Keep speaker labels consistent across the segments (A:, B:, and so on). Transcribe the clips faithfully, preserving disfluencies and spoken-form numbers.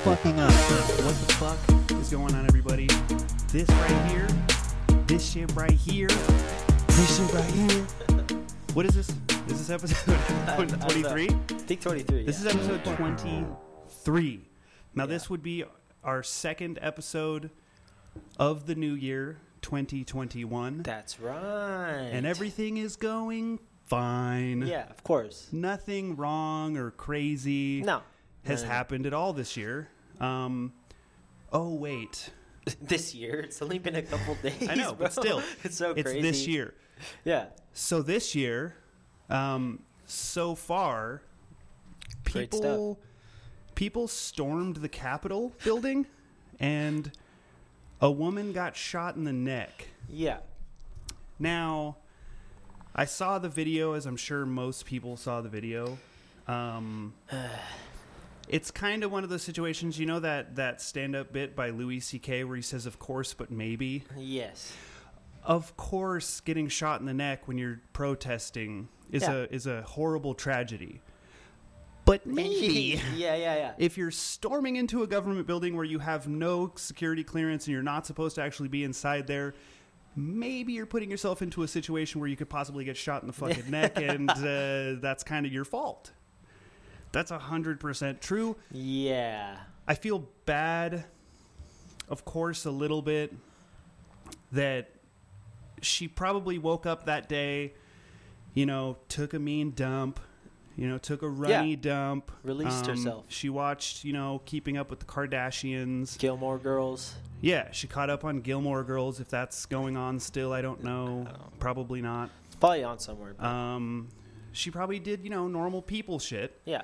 A: fucking up. What the fuck is going on, everybody? This right here, this shit right here, this shit right here. What is this? Is this episode twenty-three?
B: I think twenty-three.
A: This
B: yeah.
A: is episode twenty-three. Now,
B: Yeah.
A: this would be our second episode of the new year, twenty twenty-one.
B: That's right.
A: And everything is going fine.
B: Yeah, of course.
A: Nothing wrong or crazy
B: No.
A: has
B: No, no, no.
A: happened at all this year. Um, oh, wait.
B: This year, it's only been a couple days.
A: I know,
B: bro.
A: but still,
B: it's so
A: it's
B: crazy.
A: this year.
B: Yeah.
A: So this year, um, so far,
B: Great
A: people people stormed the Capitol building, and a woman got shot in the neck.
B: Yeah.
A: Now, I saw the video, as I'm sure most people saw the video. Um, it's kind of one of those situations, you know, that, that stand-up bit by Louis C K where he says, "Of course, but maybe."
B: Yes.
A: Of course, getting shot in the neck when you're protesting is
B: Yeah.
A: a is a horrible tragedy. But maybe
B: yeah, yeah, yeah.
A: if you're storming into a government building where you have no security clearance and you're not supposed to actually be inside there, maybe you're putting yourself into a situation where you could possibly get shot in the fucking neck, and uh, that's kind of your fault. That's one hundred percent true.
B: Yeah.
A: I feel bad, of course, a little bit, that she probably woke up that day, you know, took a mean dump, you know, took a runny
B: Yeah.
A: dump.
B: Released
A: Um,
B: herself.
A: She watched, you know, Keeping Up with the Kardashians.
B: Gilmore Girls.
A: Yeah, she caught up on Gilmore Girls. If that's going on still, I don't know.
B: I don't know.
A: Probably not.
B: It's probably on somewhere. But
A: Um, she probably did, you know, normal people shit.
B: yeah.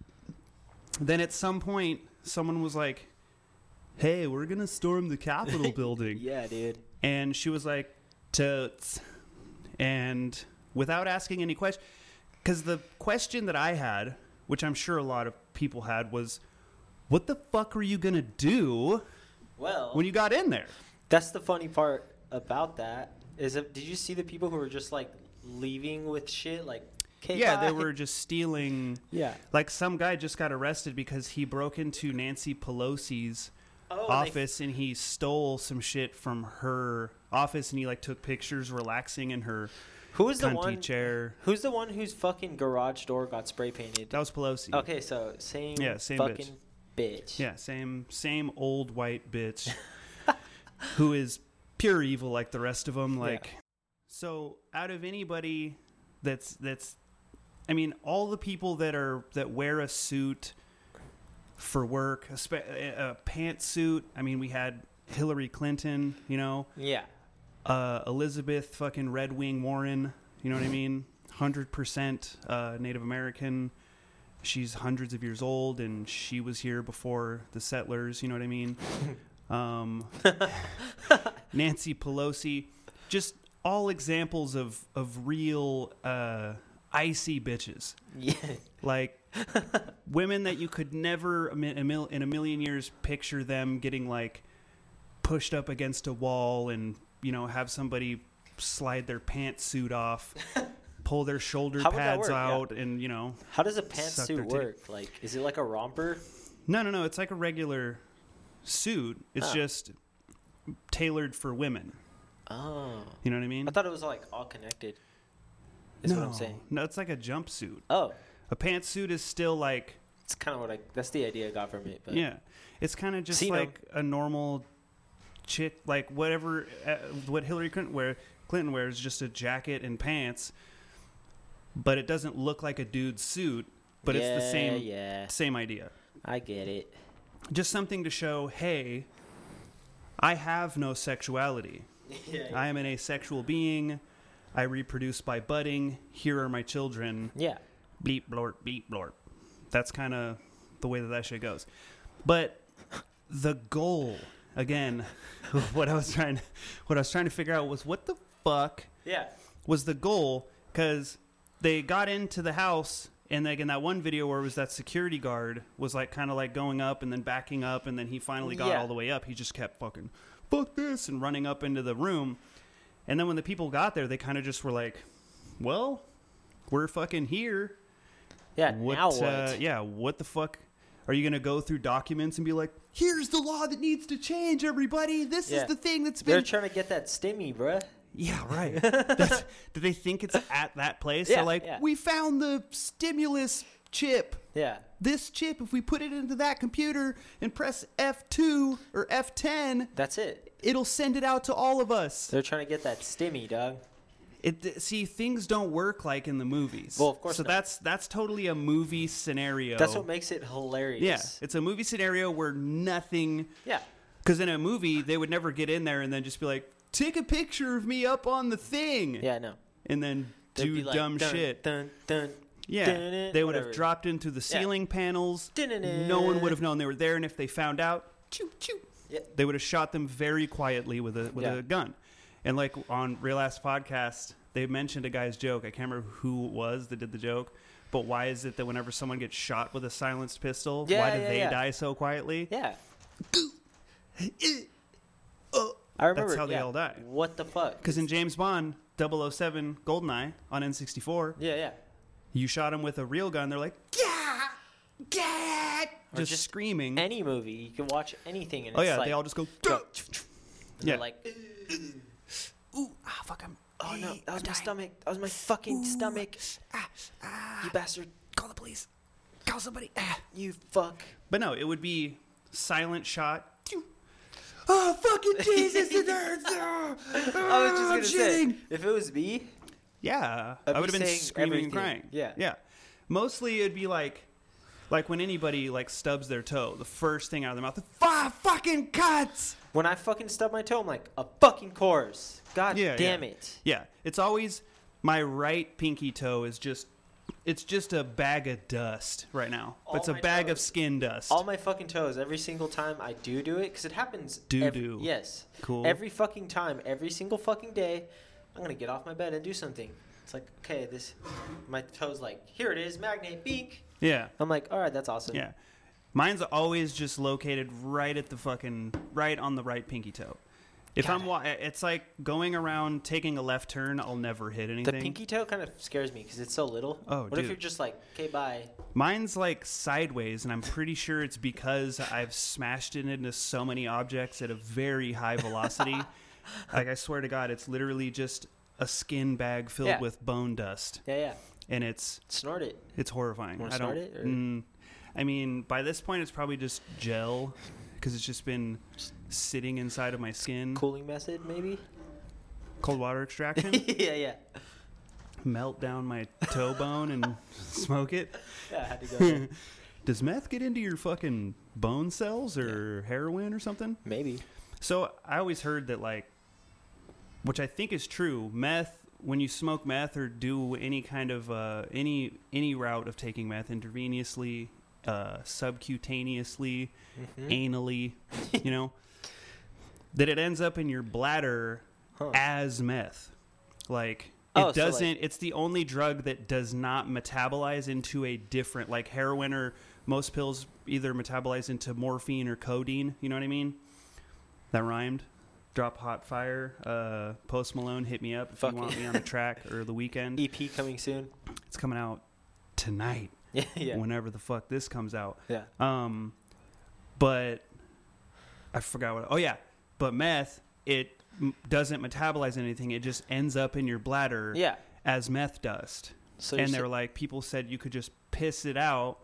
A: Then at some point, someone was like, "Hey, we're going to storm the Capitol building."
B: Yeah, dude.
A: And she was like, "Totes." And without asking any question, because the question that I had, which I'm sure a lot of people had, was, what the fuck were you going to do
B: Well,
A: when you got in there?
B: that's the funny part about that. Is it, did you see the people who were just like leaving with shit? Like, okay,
A: Yeah,
B: bye.
A: they were just stealing.
B: Yeah.
A: Like, some guy just got arrested because he broke into Nancy Pelosi's
B: Oh,
A: office and he stole some shit from her office, and he like took pictures relaxing in her
B: Who was the
A: cunty
B: one?
A: chair.
B: Who's the one whose fucking garage door got spray painted?
A: That was Pelosi.
B: Okay, so same.
A: Yeah, same
B: fucking bitch.
A: Yeah, same same old white bitch who is pure evil like the rest of them. Like,
B: Yeah.
A: so out of anybody that's that's, I mean, all the people that are that wear a suit for work, a, spe- a, a pantsuit. I mean, we had Hillary Clinton, you know,
B: Yeah.
A: uh, Elizabeth fucking Red Wing Warren. You know what I mean? Hundred percent uh, Native American. She's hundreds of years old, and she was here before the settlers. You know what I mean? Um, Nancy Pelosi, just all examples of of real uh, icy bitches,
B: Yeah.
A: like women that you could never a mi- a mil- in a million years picture them getting like pushed up against a wall and, you know, have somebody slide their pantsuit off, pull their shoulder
B: How would that
A: pads
B: work? Yeah.
A: out, and, you know.
B: How does a
A: Suck their
B: pantsuit
A: titty.
B: work? Like, is it like a romper?
A: No, no, no. It's like a regular suit. It's
B: Oh.
A: just tailored for women.
B: Oh.
A: You know what I mean?
B: I thought it was like all connected. Is
A: no,
B: what I'm saying.
A: no, it's like a jumpsuit.
B: Oh,
A: A pantsuit is still like,
B: it's kind of what I. That's the idea I got from it. But
A: yeah, it's kind of just
B: Seen 'em.
A: like a normal chick, like whatever, uh, what Hillary Clinton wear. Clinton wears just a jacket and pants, but it doesn't look like a dude's suit. But it's the
B: Yeah,
A: same,
B: Yeah.
A: same idea.
B: I get it.
A: Just something to show, hey, I have no sexuality.
B: yeah.
A: I am an asexual being. I reproduce by budding. Here are my children.
B: Yeah.
A: Bleep, blorp, beep, blorp. That's kind of the way that that shit goes. But the goal, again, what I was trying, what I was trying to figure out was what the fuck
B: Yeah.
A: was the goal? Because they got into the house, and like in that one video where it was that security guard was like kind of like going up and then backing up, and then he finally got
B: Yeah.
A: all the way up. He just kept fucking fuck this and running up into the room. And then when the people got there, they kind of just were like, well, we're fucking here.
B: Yeah.
A: What,
B: now what?
A: Uh, yeah, what the fuck? Are you going to go through documents and be like, here's the law that needs to change, everybody. This
B: Yeah.
A: is the thing that's been...
B: They're trying to get that stimmy, bruh.
A: Yeah, right. That's, do they think it's at that place?
B: Yeah,
A: They're like,
B: yeah.
A: we found the stimulus chip.
B: Yeah.
A: This chip, if we put it into that computer and press F two or F ten,
B: That's it.
A: it'll send it out to all of us.
B: They're trying to get that stimmy, dog.
A: It see things don't work like in the movies.
B: Well, of course
A: So
B: not.
A: that's that's totally a movie scenario.
B: That's what makes it hilarious.
A: Yeah, it's a movie scenario where nothing.
B: Yeah.
A: Because in a movie, they would never get in there and then just be like, "Take a picture of me up on the thing."
B: Yeah, no.
A: And then
B: They'd
A: do
B: be like,
A: dumb
B: dun,
A: shit.
B: Dun, dun,
A: Yeah,
B: dun, dun,
A: they would
B: whatever.
A: have dropped into the ceiling panels.
B: Dun, dun, dun.
A: No one would have known they were there, and if they found out, choo choo,
B: Yeah.
A: they would have shot them very quietly with a with
B: Yeah.
A: a gun. And like on Real Ass Podcast, they mentioned a guy's joke. I can't remember who it was that did the joke, but why is it that whenever someone gets shot with a silenced pistol,
B: Yeah,
A: why do
B: yeah,
A: they
B: yeah.
A: die so quietly?
B: Yeah.
A: Oh,
B: I remember.
A: that's how they
B: yeah.
A: all die.
B: What the fuck?
A: Because in James Bond double oh seven GoldenEye on N sixty-four,
B: Yeah, yeah.
A: you shot him with a real gun. They're like, yeah, yeah,
B: Or
A: just,
B: just
A: screaming.
B: Any movie, you can watch anything, and
A: oh
B: it's
A: yeah,
B: like,
A: they all just go.
B: go,
A: "Duh."
B: and
A: Yeah.
B: they're like,
A: Ooh, ah, fuck, I'm.
B: oh no,
A: hey,
B: that was
A: I'm
B: my
A: dying.
B: stomach. That was my fucking
A: Ooh.
B: stomach.
A: Ah, ah,
B: You bastard.
A: call the police. Call somebody. Ah.
B: You fuck.
A: But no, it would be silent shot. Oh fucking Jesus! It hurts. Ah,
B: I was just
A: I'm
B: gonna say,
A: shitting.
B: if it was me,
A: Yeah,
B: I'd
A: I would
B: be
A: have been
B: saying
A: screaming and
B: everything.
A: crying.
B: Yeah.
A: yeah. Mostly it'd be like, like when anybody like stubs their toe, the first thing out of their mouth, "Ah, fucking cuts."
B: when I fucking stub my toe, I'm like, a fucking course. God
A: Yeah,
B: damn
A: yeah.
B: it.
A: Yeah, it's always my right pinky toe is just, it's just a bag of dust right now.
B: All
A: it's a
B: my
A: bag of
B: toes.
A: skin dust.
B: All my fucking toes, every single time I do do it, because it happens.
A: Do
B: every,
A: do.
B: Yes.
A: Cool.
B: Every fucking time, every single fucking day, I'm gonna get off my bed and do something. It's like, okay, this, my toe's like, here it is, magnet, beak.
A: yeah,
B: I'm like, all right, that's awesome.
A: yeah. Mine's always just located right at the fucking right on the right pinky toe. If
B: God.
A: I'm, wa- it's like going around taking a left turn. I'll never hit anything.
B: The pinky toe kind of scares me because it's so little.
A: Oh,
B: what
A: dude.
B: if you're just like, okay, bye?
A: Mine's like sideways, and I'm pretty sure it's because I've smashed it into so many objects at a very high velocity. Like, I swear to God, it's literally just a skin bag filled
B: Yeah.
A: with bone dust,
B: Yeah, yeah.
A: and it's
B: Snort it.
A: it's horrifying.
B: Wanna
A: I don't.
B: snort it, or-
A: Mm, I mean, by this point, it's probably just gel because it's just been sitting inside of my skin.
B: Cooling method, maybe?
A: Cold water extraction,
B: yeah, yeah.
A: melt down my toe bone and smoke it.
B: Yeah, I had to go there.
A: Does meth get into your fucking bone cells or heroin or something?
B: Maybe.
A: So I always heard that, like, which I think is true, meth, when you smoke meth or do any kind of, uh, any any route of taking meth intravenously, uh, subcutaneously,
B: Mhm.
A: anally, you know, that it ends up in your bladder
B: Huh.
A: as meth. Like, it
B: Oh, so, like-
A: doesn't, it's the only drug that does not metabolize into a different, like heroin or most pills either metabolize into morphine or codeine. You know what I mean? That rhymed. Drop Hot Fire. Uh, Post Malone, hit me up if
B: Fuck
A: you want
B: it.
A: me on the track or the weekend.
B: E P coming soon.
A: It's coming out tonight,
B: Yeah, yeah.
A: whenever the fuck this comes out.
B: Yeah.
A: Um, but I forgot what. Oh yeah, but meth, it m- doesn't metabolize anything. It just ends up in your bladder
B: Yeah.
A: as meth dust.
B: So
A: And
B: you're
A: they
B: sa-
A: were like, people said you could just piss it out,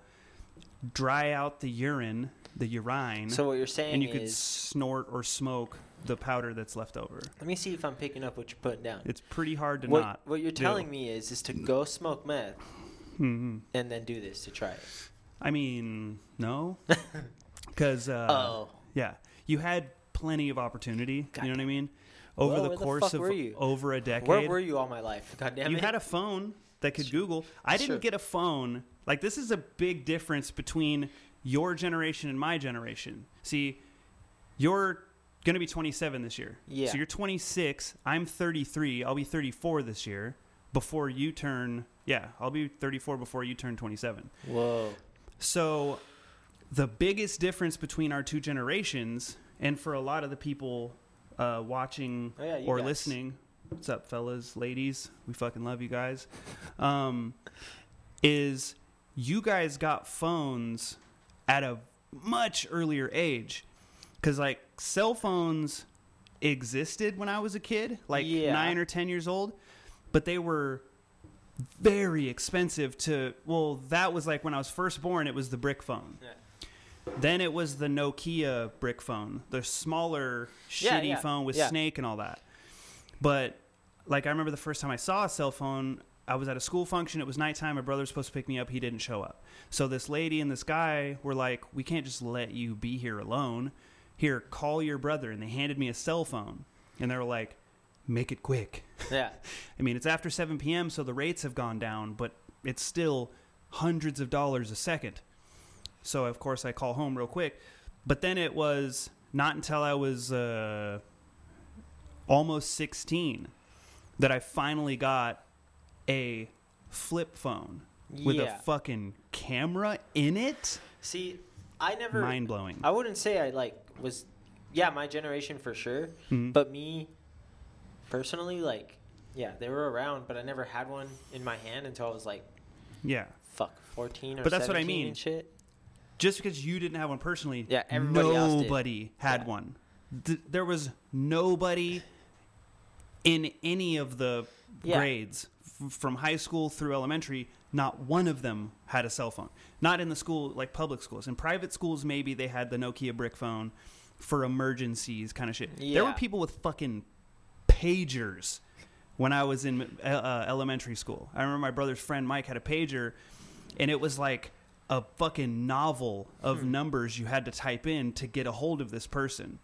A: dry out the urine, the urine,
B: So what you're saying
A: and you could
B: is,
A: snort or smoke the powder that's left over.
B: let me see if I'm picking up what you're putting down.
A: It's pretty hard to
B: What,
A: not.
B: what you're
A: do.
B: telling me is, is to go smoke meth
A: Mhm.
B: and then do this to try it.
A: I mean, no, because uh,
B: Oh.
A: yeah, you had plenty of opportunity.
B: God
A: you know what I mean? Over
B: Well,
A: the
B: where the
A: course
B: fuck
A: of
B: were you?
A: over a decade,
B: Where were you all my life? God damn
A: you
B: it.
A: had a phone that could Google. I didn't
B: Sure.
A: get a phone. Like, this is a big difference between your generation and my generation. See, you're going to be twenty-seven this year.
B: Yeah.
A: So you're twenty-six. I'm thirty-three. I'll be thirty-four this year before you turn. Yeah, I'll be thirty-four before you turn twenty-seven.
B: Whoa.
A: So the biggest difference between our two generations, and for a lot of the people uh, watching
B: Oh, yeah, you
A: or
B: guys.
A: listening, what's up, fellas, ladies? We fucking love you guys. Um, is you guys got phones at a much earlier age. Because, like, cell phones existed when I was a kid, like
B: Yeah.
A: nine or ten years old, but they were very expensive to, well, that was like when I was first born, it was the brick phone.
B: Yeah.
A: Then it was the Nokia brick phone, the smaller,
B: Yeah,
A: shitty
B: yeah,
A: phone with
B: yeah.
A: Snake and all that. But, like, I remember the first time I saw a cell phone, I was at a school function. It was nighttime. My brother was supposed to pick me up. He didn't show up. So this lady and this guy were like, we can't just let you be here alone. Here, call your brother. And they handed me a cell phone. And they were like, make it quick.
B: Yeah.
A: I mean, it's after seven p.m., so the rates have gone down, but it's still hundreds of dollars a second. So, of course, I call home real quick. But then it was not until I was uh, almost sixteen that I finally got a flip phone with
B: Yeah.
A: a fucking camera in it.
B: See, I never.
A: Mind-blowing.
B: I wouldn't say I like was. Yeah, my generation for sure.
A: Mhm.
B: But me, personally, like, yeah, they were around, but I never had one in my hand until I was like,
A: Yeah.
B: fuck, fourteen or
A: But that's what I
B: seventeen
A: mean.
B: and shit.
A: Just because you didn't have one personally,
B: Yeah, everybody else did.
A: nobody had
B: Yeah.
A: one. Th- there was nobody in any of the
B: Yeah.
A: grades f- from high school through elementary. Not one of them had a cell phone. Not in the school, like public schools. In private schools, maybe they had the Nokia brick phone for emergencies kind of shit. There were
B: Yeah.
A: people with fucking pagers when I was in uh, uh, elementary school. I remember my brother's friend Mike had a pager, and it was like a fucking novel of
B: Hmm.
A: numbers you had to type in to get a hold of this person.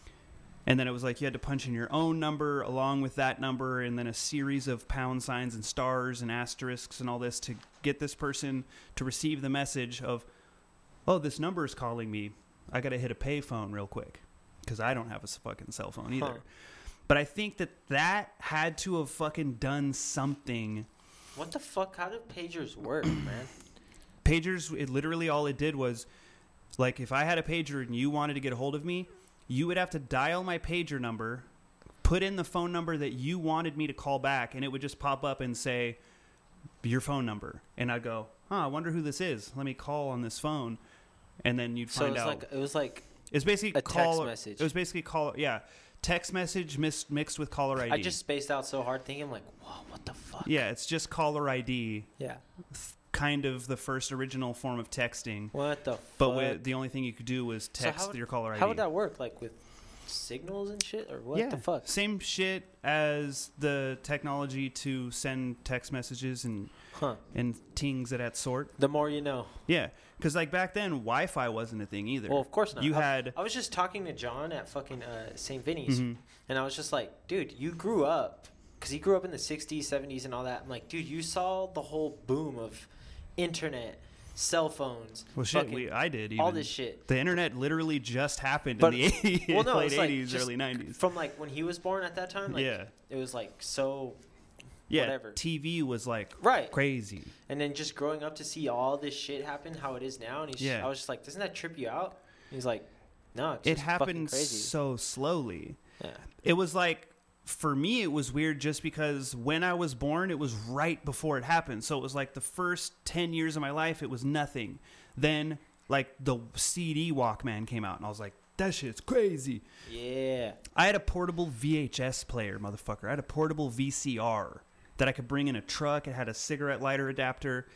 A: And then it was like you had to punch in your own number along with that number, and then a series of pound signs and stars and asterisks and all this to get this person to receive the message of, oh, this number is calling me. I got to hit a pay phone real quick because I don't have a fucking cell phone either.
B: Huh.
A: But I think that that had to have fucking done something.
B: What the fuck? How do pagers work, man?
A: Pagers, it literally all it did was, like, if I had a pager and you wanted to get a hold of me, you would have to dial my pager number, put in the phone number that you wanted me to call back, and it would just pop up and say, your phone number. And I'd go, huh, I wonder who this is. Let me call on this phone. And then you'd
B: So it
A: find
B: was
A: out.
B: like it was like
A: It's basically
B: a
A: call,
B: text message.
A: It was basically call, yeah, text message mis- mixed with caller I D.
B: I just spaced out so hard, thinking like, whoa, what the fuck?
A: Yeah, it's just caller I D,
B: Yeah.
A: kind of the first original form of texting.
B: What the
A: But
B: fuck?
A: with, the only thing you could do was
B: So
A: text
B: how would-
A: your caller I D.
B: How would that work? Like with signals and shit, or what
A: yeah,
B: the fuck?
A: same shit as the technology to send text messages and
B: Huh.
A: and tings of that sort.
B: The more you know.
A: Yeah, because like back then, Wi-Fi wasn't a thing either.
B: Well, of course not.
A: You
B: I,
A: had
B: I was just talking to John at fucking uh, Saint Vinny's,
A: Mhm.
B: and I was just like, dude, you grew up, because he grew up in the sixties, seventies, and all that. I'm like, dude, you saw the whole boom of internet, cell phones,
A: well, shit.
B: fucking
A: We I did even.
B: all this shit.
A: The internet literally just happened
B: But-
A: in the eighties,
B: Well, no,
A: late
B: it's like
A: eighties,
B: just
A: early nineties.
B: From like when he was born at that time, like,
A: Yeah.
B: it was like so
A: Yeah,
B: whatever.
A: T V was like
B: right.
A: crazy.
B: And then just growing up to see all this shit happen, how it is now, and he's
A: Yeah.
B: I was just like, doesn't that trip you out? He's like, no, it's
A: It
B: just fucking
A: happened
B: crazy.
A: so slowly.
B: Yeah.
A: It was like, for me, it was weird just because when I was born, it was right before it happened. So it was like the first ten years of my life, it was nothing. Then, like, the C D Walkman came out, and I was like, that shit's crazy.
B: Yeah.
A: I had a portable V H S player, motherfucker. I had a portable V C R that I could bring in a truck. It had a cigarette lighter adapter.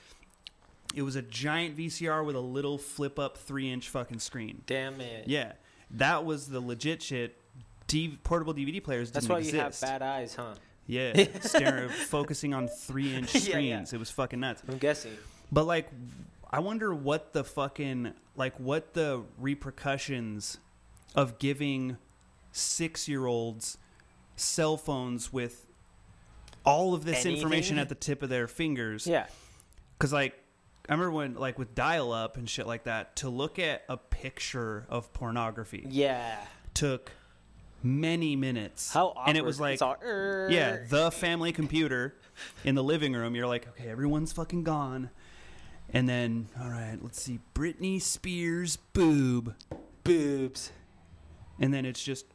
A: It was a giant V C R with a little flip-up three-inch fucking screen.
B: Damn it.
A: Yeah, that was the legit shit. D- portable D V D players
B: That's
A: didn't
B: why
A: exist.
B: you have bad eyes, huh?
A: Yeah, staring, focusing on three-inch
B: Yeah,
A: screens.
B: yeah.
A: It was fucking nuts.
B: I'm guessing.
A: But, like, I wonder what the fucking, like, what the repercussions of giving six-year-olds cell phones with all of this
B: Anything?
A: information at the tip of their fingers.
B: Yeah.
A: Because, like, I remember when, like, with dial-up and shit like that, to look at a picture of pornography
B: Yeah.
A: took many minutes.
B: How awkward.
A: And it was like,
B: it's all, "Er."
A: yeah, the family computer in the living room. You're like, okay, everyone's fucking gone. And then, all right, let's see, Britney Spears boob.
B: boobs.
A: And then it's just,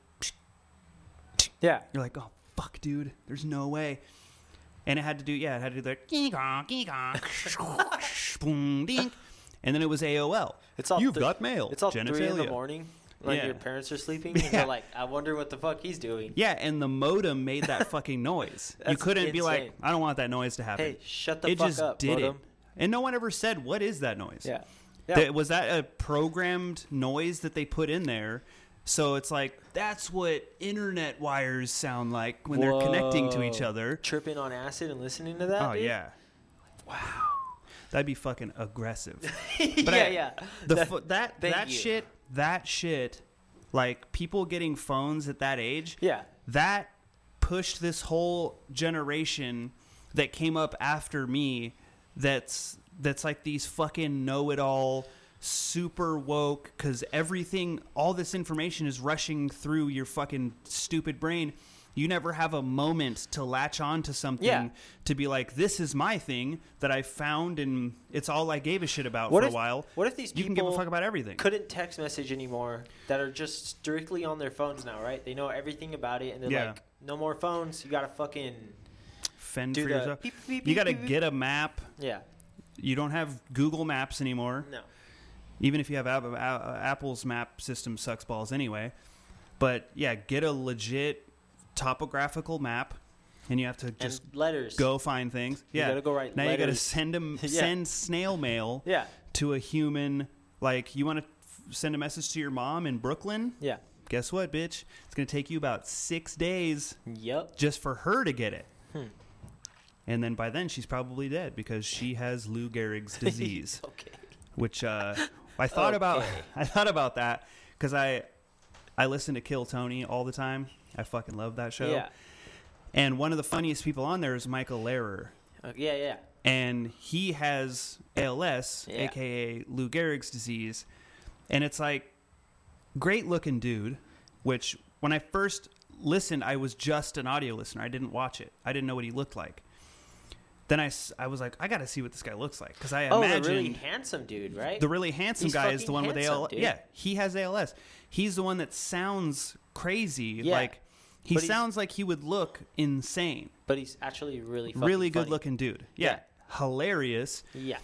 B: Yeah.
A: you're like, oh, fuck, dude. There's no way. And it had to do, yeah, it had to do the, boom, dink. and then it was A O L.
B: It's all
A: You've
B: th-
A: got mail.
B: It's all three in the
A: genitalia.
B: morning when
A: Yeah.
B: your parents are sleeping, and
A: Yeah.
B: you're like, I wonder what the fuck he's doing.
A: Yeah, and the modem made that fucking noise. You
B: That's
A: couldn't be like,
B: insane.
A: I don't want that noise to happen.
B: Hey, shut the
A: it
B: fuck
A: just
B: up,
A: did
B: modem.
A: it. And no one ever said, what is that noise?
B: Yeah. Yeah.
A: That- was that a programmed noise that they put in there? So it's like, that's what internet wires sound like when they're connecting to each
B: Whoa.
A: other.
B: Tripping on acid and listening to that.
A: Oh,
B: dude?
A: yeah.
B: Wow.
A: That'd be fucking aggressive.
B: yeah,
A: I-
B: yeah.
A: The
B: That-
A: fu- that
B: thank
A: that
B: you.
A: shit, that shit, like people getting phones at that age,
B: Yeah.
A: that pushed this whole generation that came up after me that's that's like these fucking know-it-all super woke because everything all this information is rushing through your fucking stupid brain. You never have a moment to latch on to something
B: Yeah.
A: to be like, this is my thing that I found and it's all I gave a shit about
B: What
A: for
B: if-
A: a while.
B: what if these
A: you can give a
B: people
A: fuck about everything?
B: Couldn't text message anymore, that are just strictly on their phones now, right? They know everything about it, and they're
A: Yeah.
B: like, no more phones. You gotta fucking
A: Fend
B: do
A: for
B: the
A: yourself.
B: beep, beep,
A: You got to
B: beep, beep.
A: get a map.
B: Yeah.
A: You don't have Google Maps anymore.
B: No.
A: Even if you have App- A- Apple's map system sucks balls anyway. But yeah, get a legit topographical map, and you have to just
B: and letters.
A: go find things.
B: You
A: yeah,
B: gotta go write
A: now you got to
B: letters.
A: send them
B: Yeah.
A: send snail mail
B: Yeah.
A: to a human. Like you want to f- send a message to your mom in Brooklyn.
B: Yeah.
A: Guess what, bitch? It's gonna take you about six days
B: Yep.
A: just for her to get it.
B: Hmm.
A: And then by then she's probably dead because she has Lou Gehrig's disease.
B: Okay.
A: Which uh, I thought about.
B: Okay.
A: I thought about that because I I listen to Kill Tony all the time. I fucking love that show.
B: Yeah.
A: And one of the funniest people on there is Michael Lehrer,
B: Uh, yeah. Yeah.
A: and he has A L S,
B: Yeah.
A: aka Lou Gehrig's disease, and it's like great looking dude. Which when I first listened, I was just an audio listener. I didn't watch it. I didn't know what he looked like. Then I, s- I was like, I got to see what this guy looks like because I
B: Oh, the
A: imagine
B: really handsome dude, right?
A: the really handsome
B: He's
A: guy is the
B: fucking
A: one with
B: handsome,
A: A L S.
B: dude.
A: Yeah, he has A L S. He's the one that sounds crazy.
B: Yeah.
A: Like he
B: But he's-
A: sounds like he would look insane.
B: but he's actually really fucking
A: Really good
B: funny.
A: looking dude. Yeah. Hilarious.
B: Yeah.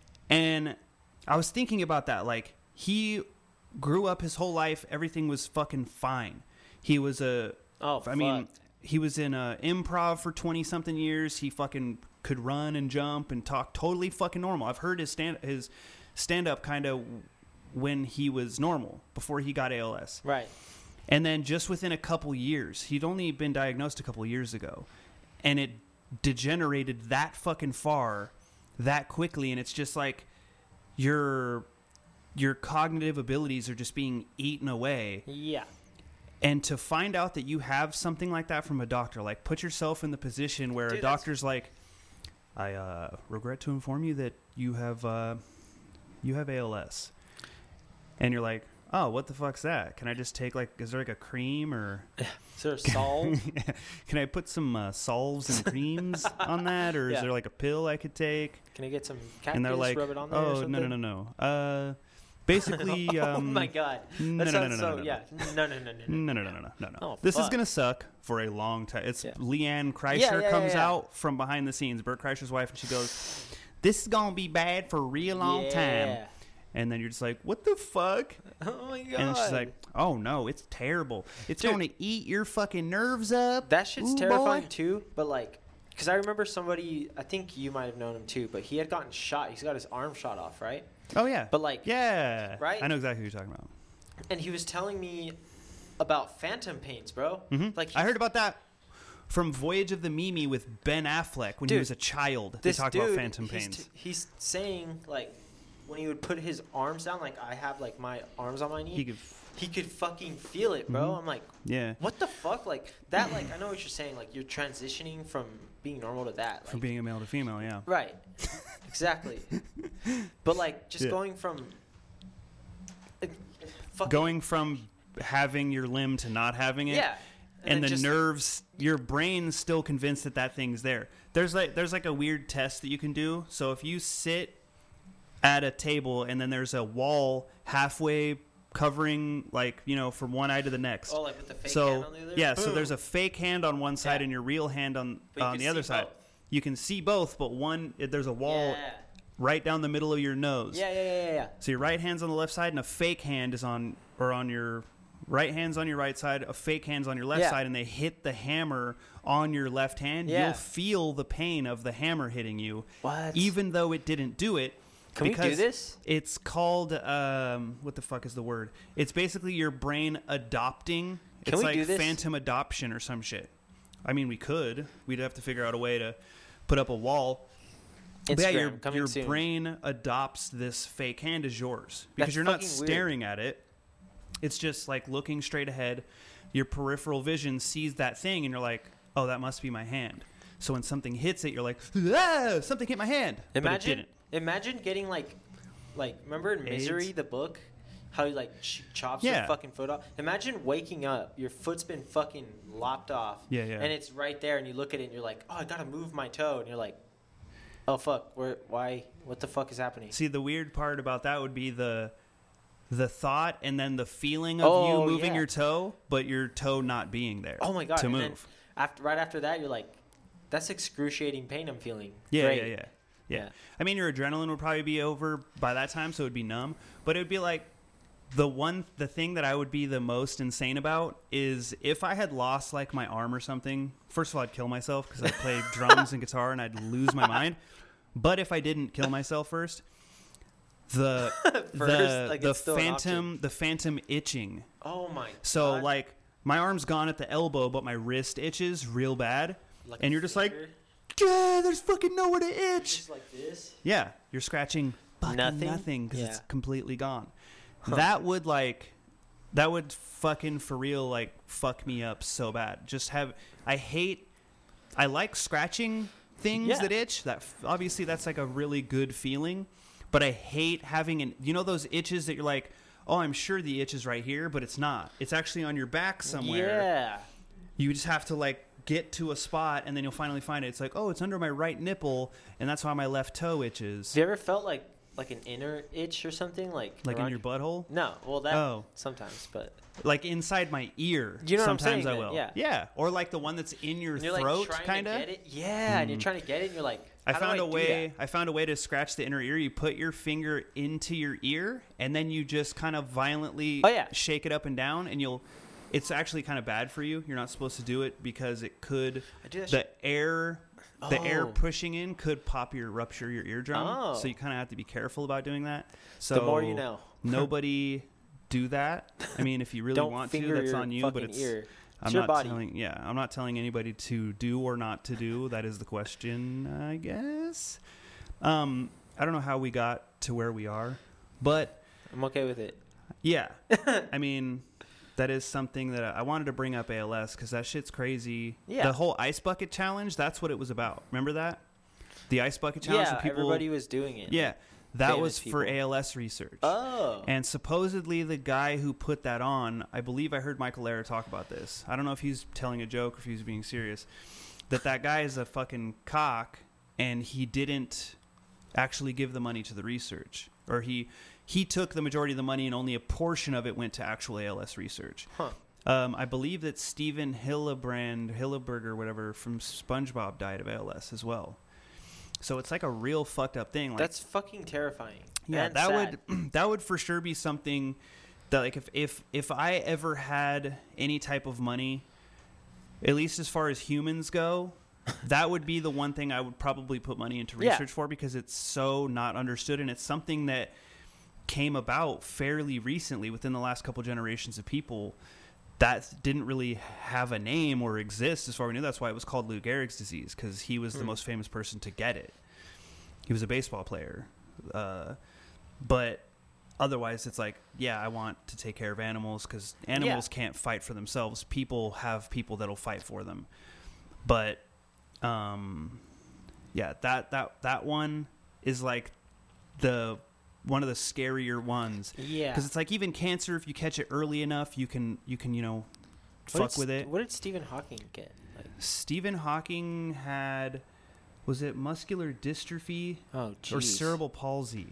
A: And I was thinking about that. Like he grew up his whole life. Everything was fucking fine. He was a.
B: Oh,
A: I mean,
B: fuck.
A: he was in uh, improv for twenty something years. He fucking could run and jump and talk totally fucking normal. I've heard his stand his stand up kind of when he was normal before he got A L S.
B: Right.
A: And then just within a couple years, he'd only been diagnosed a couple years ago, and it degenerated that fucking far that quickly, and it's just like your your cognitive abilities are just being eaten away.
B: Yeah.
A: And to find out that you have something like that from a doctor, like put yourself in the position where
B: Dude,
A: a
B: that's-
A: doctor's like, I uh, regret to inform you that you have uh, you have A L S, and you're like, oh, what the fuck's that? Can I just take like, is there like a cream or
B: Is there a solve?
A: can I put some uh, salves and creams on that, or is
B: Yeah.
A: there like a pill I could take?
B: Can I get some cactus?
A: And they're like,
B: rub it on there or
A: oh
B: something?
A: no no no no. Uh, basically,
B: oh
A: um,
B: my god.
A: no,
B: That
A: no, no,
B: sounds
A: no,
B: so
A: no, no,
B: yeah. No no no no no.
A: No, no, no, no, no, no, no.
B: Oh,
A: this is
B: fuck.
A: gonna suck for a long time. It's
B: Yeah.
A: Leanne Kreischer
B: Yeah, yeah,
A: comes
B: yeah, yeah.
A: out from behind the scenes, Bert Kreischer's wife, and she goes, "This is gonna be bad for a real long time."
B: Yeah.
A: And then you're just like, "What the fuck?"
B: Oh my god.
A: And she's like, "Oh no, it's terrible. It's
B: Dude.
A: gonna eat your fucking nerves up."
B: that shit's
A: Ooh,
B: terrifying
A: boy.
B: too. But like, because I remember somebody. I think you might have known him too. But he had gotten shot. He's got his arm shot off, right?
A: Oh yeah,
B: But like,
A: yeah,
B: Right?
A: I know exactly who you're talking about.
B: and he was telling me about phantom pains, bro.
A: hmm
B: Like
A: I
B: he-
A: heard about that from Voyage of the Mimi with Ben Affleck when he
B: Dude,
A: was a child. They
B: this
A: talked
B: dude,
A: about phantom
B: he's
A: pains.
B: t- he's saying like when he would put his arms down, like I have like my arms on my knee.
A: he could,
B: he could fucking feel it, bro.
A: Mhm.
B: I'm like,
A: yeah,
B: what the fuck? Like that, like I know what you're saying. Like you're transitioning from being normal to that. Like,
A: from being a male to female. Yeah.
B: right, exactly. But like just
A: Yeah.
B: going from uh, fucking,
A: Going from having your limb to not having it.
B: yeah,
A: And,
B: then
A: the
B: just-
A: nerves, your brain's still convinced that that thing's there. There's like there's like a weird test that you can do. So if you sit at a table and then there's a wall halfway covering, like, you know, from one eye to the next.
B: Oh, like with the fake
A: so
B: hand on the other.
A: yeah, so
B: Boom.
A: there's a fake hand on one side
B: Yeah.
A: and your real hand on
B: But you
A: on
B: can
A: the other
B: see
A: side.
B: both.
A: You can see both, but one it- there's a wall
B: Yeah.
A: right down the middle of your nose.
B: Yeah, yeah, yeah, yeah, yeah.
A: So your right hand's on the left side, and a fake hand is on, or on your right hand's on your right side, a fake hand's on your left
B: Yeah.
A: side, and they hit the hammer on your left hand.
B: Yeah.
A: You'll feel the pain of the hammer hitting you,
B: What?
A: even though it didn't do it.
B: Can we do
A: because
B: this?
A: It's called um, what the fuck is the word? It's basically your brain adopting.
B: Can
A: it's
B: we
A: like
B: do this?
A: phantom adoption or some shit. I mean, we could. We'd have to figure out a way to put up a wall. But yeah, your,
B: Instagram, coming
A: your
B: soon.
A: brain adopts this fake hand as yours because
B: That's
A: you're not
B: fucking weird.
A: staring at it. It's just like looking straight ahead. Your peripheral vision sees that thing, and you're like, "Oh, that must be my hand." So when something hits it, you're like, "Ah, something hit my hand." but it
B: Imagine,
A: didn't.
B: imagine getting like, like remember in
A: AIDS?
B: Misery the book, how he like ch- chops
A: Yeah.
B: your fucking foot off. Imagine waking up, your foot's been fucking lopped off,
A: Yeah, yeah.
B: and it's right there, and you look at it, and you're like, "Oh, I gotta move my toe," and you're like, "Oh fuck, where? Why? What the fuck is happening?"
A: See, the weird part about that would be the the thought and then the feeling of
B: Oh,
A: you moving
B: yeah.
A: your toe, but your toe not being there.
B: Oh my god!
A: To
B: and
A: move.
B: then after, right after that, you're like, "That's excruciating pain I'm feeling."
A: Yeah,
B: Great.
A: yeah, yeah, yeah.
B: Yeah.
A: I mean, your adrenaline would probably be over by that time, so it would be numb. But it would be like the one, the thing that I would be the most insane about is if I had lost like my arm or something. First of all, I'd kill myself because I play drums and guitar and I'd lose my mind. But if I didn't kill myself first, the
B: First,
A: the
B: like,
A: the
B: it's still an
A: phantom the phantom itching.
B: Oh my.
A: So
B: god.
A: like my arm's gone at the elbow, but my wrist itches real bad,
B: Like
A: and
B: a
A: you're just like,
B: finger?
A: yeah, there's fucking nowhere to
B: You're
A: itch.
B: just like this.
A: Yeah, you're scratching fucking
B: Nothing?
A: nothing because it's
B: Yeah.
A: completely gone.
B: Huh.
A: That would like, that would fucking for real like fuck me up so bad. Just have I hate, I like scratching things
B: Yeah.
A: that itch. That f- obviously that's like a really good feeling, but I hate having an you know those itches that you're like, oh, I'm sure the itch is right here, but it's not. It's actually on your back somewhere.
B: Yeah.
A: You just have to like get to a spot and then you'll finally find it. It's like, oh, it's under my right nipple, and that's why my left toe itches.
B: Have you ever felt like like an inner itch or something like
A: Like in
B: around
A: your butthole?
B: No, well that
A: Oh.
B: sometimes, but
A: Like inside my ear.
B: You know what I'm
A: Sometimes
B: saying
A: I
B: then,
A: will.
B: yeah.
A: Yeah. Or like the one that's in your
B: and you're
A: throat,
B: like trying
A: kind
B: to
A: of.
B: get it. Yeah, and you're trying to get it, and you're like,
A: I
B: how do
A: found
B: I
A: a
B: do
A: way.
B: that?
A: I found a way to scratch the inner ear. You put your finger into your ear, and then you just kind of violently
B: Oh, yeah.
A: shake it up and down, and you'll. It's actually kind of bad for you. You're not supposed to do it because it could.
B: I do that
A: The
B: shit.
A: air, the air
B: Oh.
A: pushing in could pop your rupture your eardrum.
B: Oh.
A: So you kind of have to be careful about doing that. So
B: The more you know.
A: nobody do that. I mean, if you really
B: Don't
A: want to,
B: finger
A: that's
B: your
A: on you. But
B: fucking
A: it's.
B: ear. It's
A: I'm
B: your
A: not
B: body.
A: telling. Yeah, I'm not telling anybody to do or not to do. That is the question, I guess. Um, I don't know how we got to where we are, but
B: I'm okay with it.
A: yeah, I mean, that is something that I wanted to bring up A L S because that shit's crazy.
B: Yeah.
A: The whole ice bucket challenge. That's what it was about. Remember that? The ice bucket challenge.
B: Yeah,
A: where people,
B: everybody was doing it.
A: Yeah, that
B: famous
A: was for
B: people.
A: A L S research.
B: Oh.
A: And supposedly the guy who put that on, I believe I heard Michael Lara talk about this. I don't know if he's telling a joke or if he's being serious. That that guy is a fucking cock, and he didn't actually give the money to the research, or he he took the majority of the money and only a portion of it went to actual A L S research.
B: Huh.
A: Um, I believe that Steven Hillebrand, Hilleberger, whatever, from SpongeBob died of A L S as well. So it's like a real fucked up thing. Like,
B: That's fucking terrifying.
A: yeah,
B: and
A: that
B: sad.
A: would that would for sure be something that like if if if I ever had any type of money, at least as far as humans go, that would be the one thing I would probably put money into
B: Yeah.
A: research for because it's so not understood and it's something that came about fairly recently within the last couple generations of people that didn't really have a name or exist as far as we knew. That's why it was called Lou Gehrig's disease because he was the
B: Hmm.
A: most famous person to get it. He was a baseball player. Uh, but otherwise it's like, yeah, I want to take care of animals because animals
B: Yeah.
A: can't fight for themselves. People have people that'll fight for them. But um, yeah, that, that, that one is like the one of the scarier ones.
B: Yeah.
A: Because it's like even cancer, if you catch it early enough, you can you can you know
B: What
A: fuck
B: did
A: with
B: St-
A: it.
B: What did Stephen Hawking get? Like,
A: Stephen Hawking had, was it muscular dystrophy
B: oh, jeez.
A: or cerebral palsy?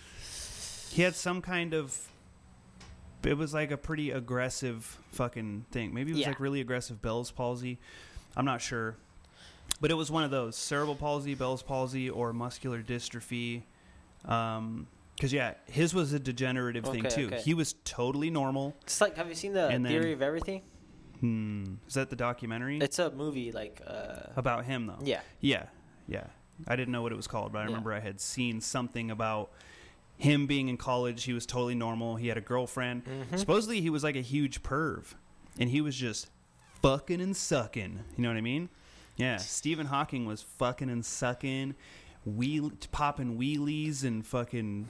A: He had some kind of. It was like a pretty aggressive fucking thing. Maybe it was
B: Yeah.
A: like really aggressive Bell's palsy. I'm not sure, but it was one of those cerebral palsy, Bell's palsy, or muscular dystrophy. Um, because yeah, his was a degenerative thing
B: Okay,
A: too.
B: okay.
A: He was totally normal.
B: It's like, have you seen the
A: And then-
B: Theory of Everything?
A: Hmm. Is that the documentary
B: It's a movie, like, uh,
A: about him though?
B: yeah.
A: Yeah, yeah. I didn't know what it was called, but I
B: Yeah.
A: remember I had seen something about him being in college. He was totally normal. He had a girlfriend.
B: Mhm.
A: Supposedly he was like a huge perv, and he was just fucking and sucking. You know what I mean? Yeah. Stephen Hawking was fucking and sucking, wheel popping wheelies and fucking.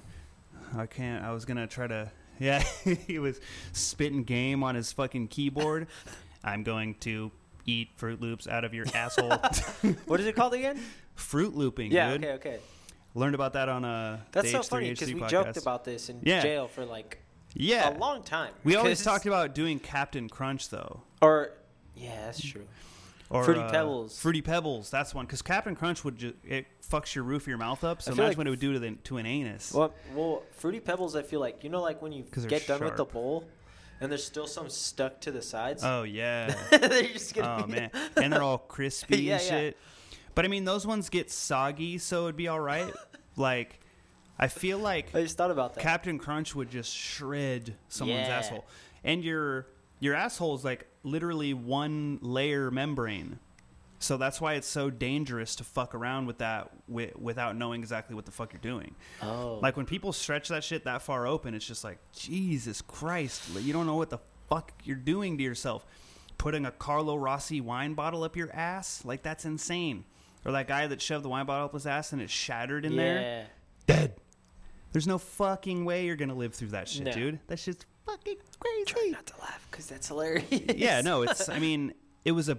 A: I can't. I was gonna try to. Yeah, he was spitting game on his fucking keyboard. I'm going to eat Fruit Loops out of your asshole.
B: What is it called again?
A: Fruit looping,
B: Yeah,
A: dude.
B: okay, okay.
A: Learned about that on a
B: That's
A: the
B: so
A: H three
B: funny
A: H
B: because
A: three
B: we
A: podcast.
B: joked about this in
A: Yeah.
B: jail for like
A: yeah.
B: a long time.
A: We always
B: 'Cause-
A: talked about doing Captain Crunch though,
B: Or, yeah, that's true.
A: or
B: Fruity
A: uh,
B: Pebbles.
A: Fruity Pebbles, that's one. Because Captain Crunch would just it fucks your roof of your mouth up. So
B: I feel
A: imagine
B: like-
A: what it would do to the, to an anus.
B: Well, well, Fruity Pebbles, I feel like, you know, like when you
A: 'Cause they're
B: get done with the
A: sharp.
B: bowl and there's still some stuck to the sides.
A: Oh yeah.
B: They're just gonna
A: Oh
B: be-
A: man, and they're all crispy
B: Yeah,
A: and
B: yeah.
A: shit. But I mean, those ones get soggy, so it'd be all right. Like, I feel like
B: I just thought about that.
A: Captain Crunch would just shred someone's
B: Yeah.
A: asshole, and your your asshole is like literally one layer membrane. So that's why it's so dangerous to fuck around with that wi- without knowing exactly what the fuck you're doing.
B: Oh.
A: Like when people stretch that shit that far open, it's just like, Jesus Christ, like, you don't know what the fuck you're doing to yourself. Putting a Carlo Rossi wine bottle up your ass, like that's insane. Or that guy that shoved the wine bottle up his ass and it shattered in
B: yeah.
A: there, dead. There's no fucking way you're gonna live through that shit,
B: No.
A: dude. That shit's fucking
B: Try
A: crazy.
B: not to laugh because that's hilarious.
A: Yeah, no, it's. I mean, it was a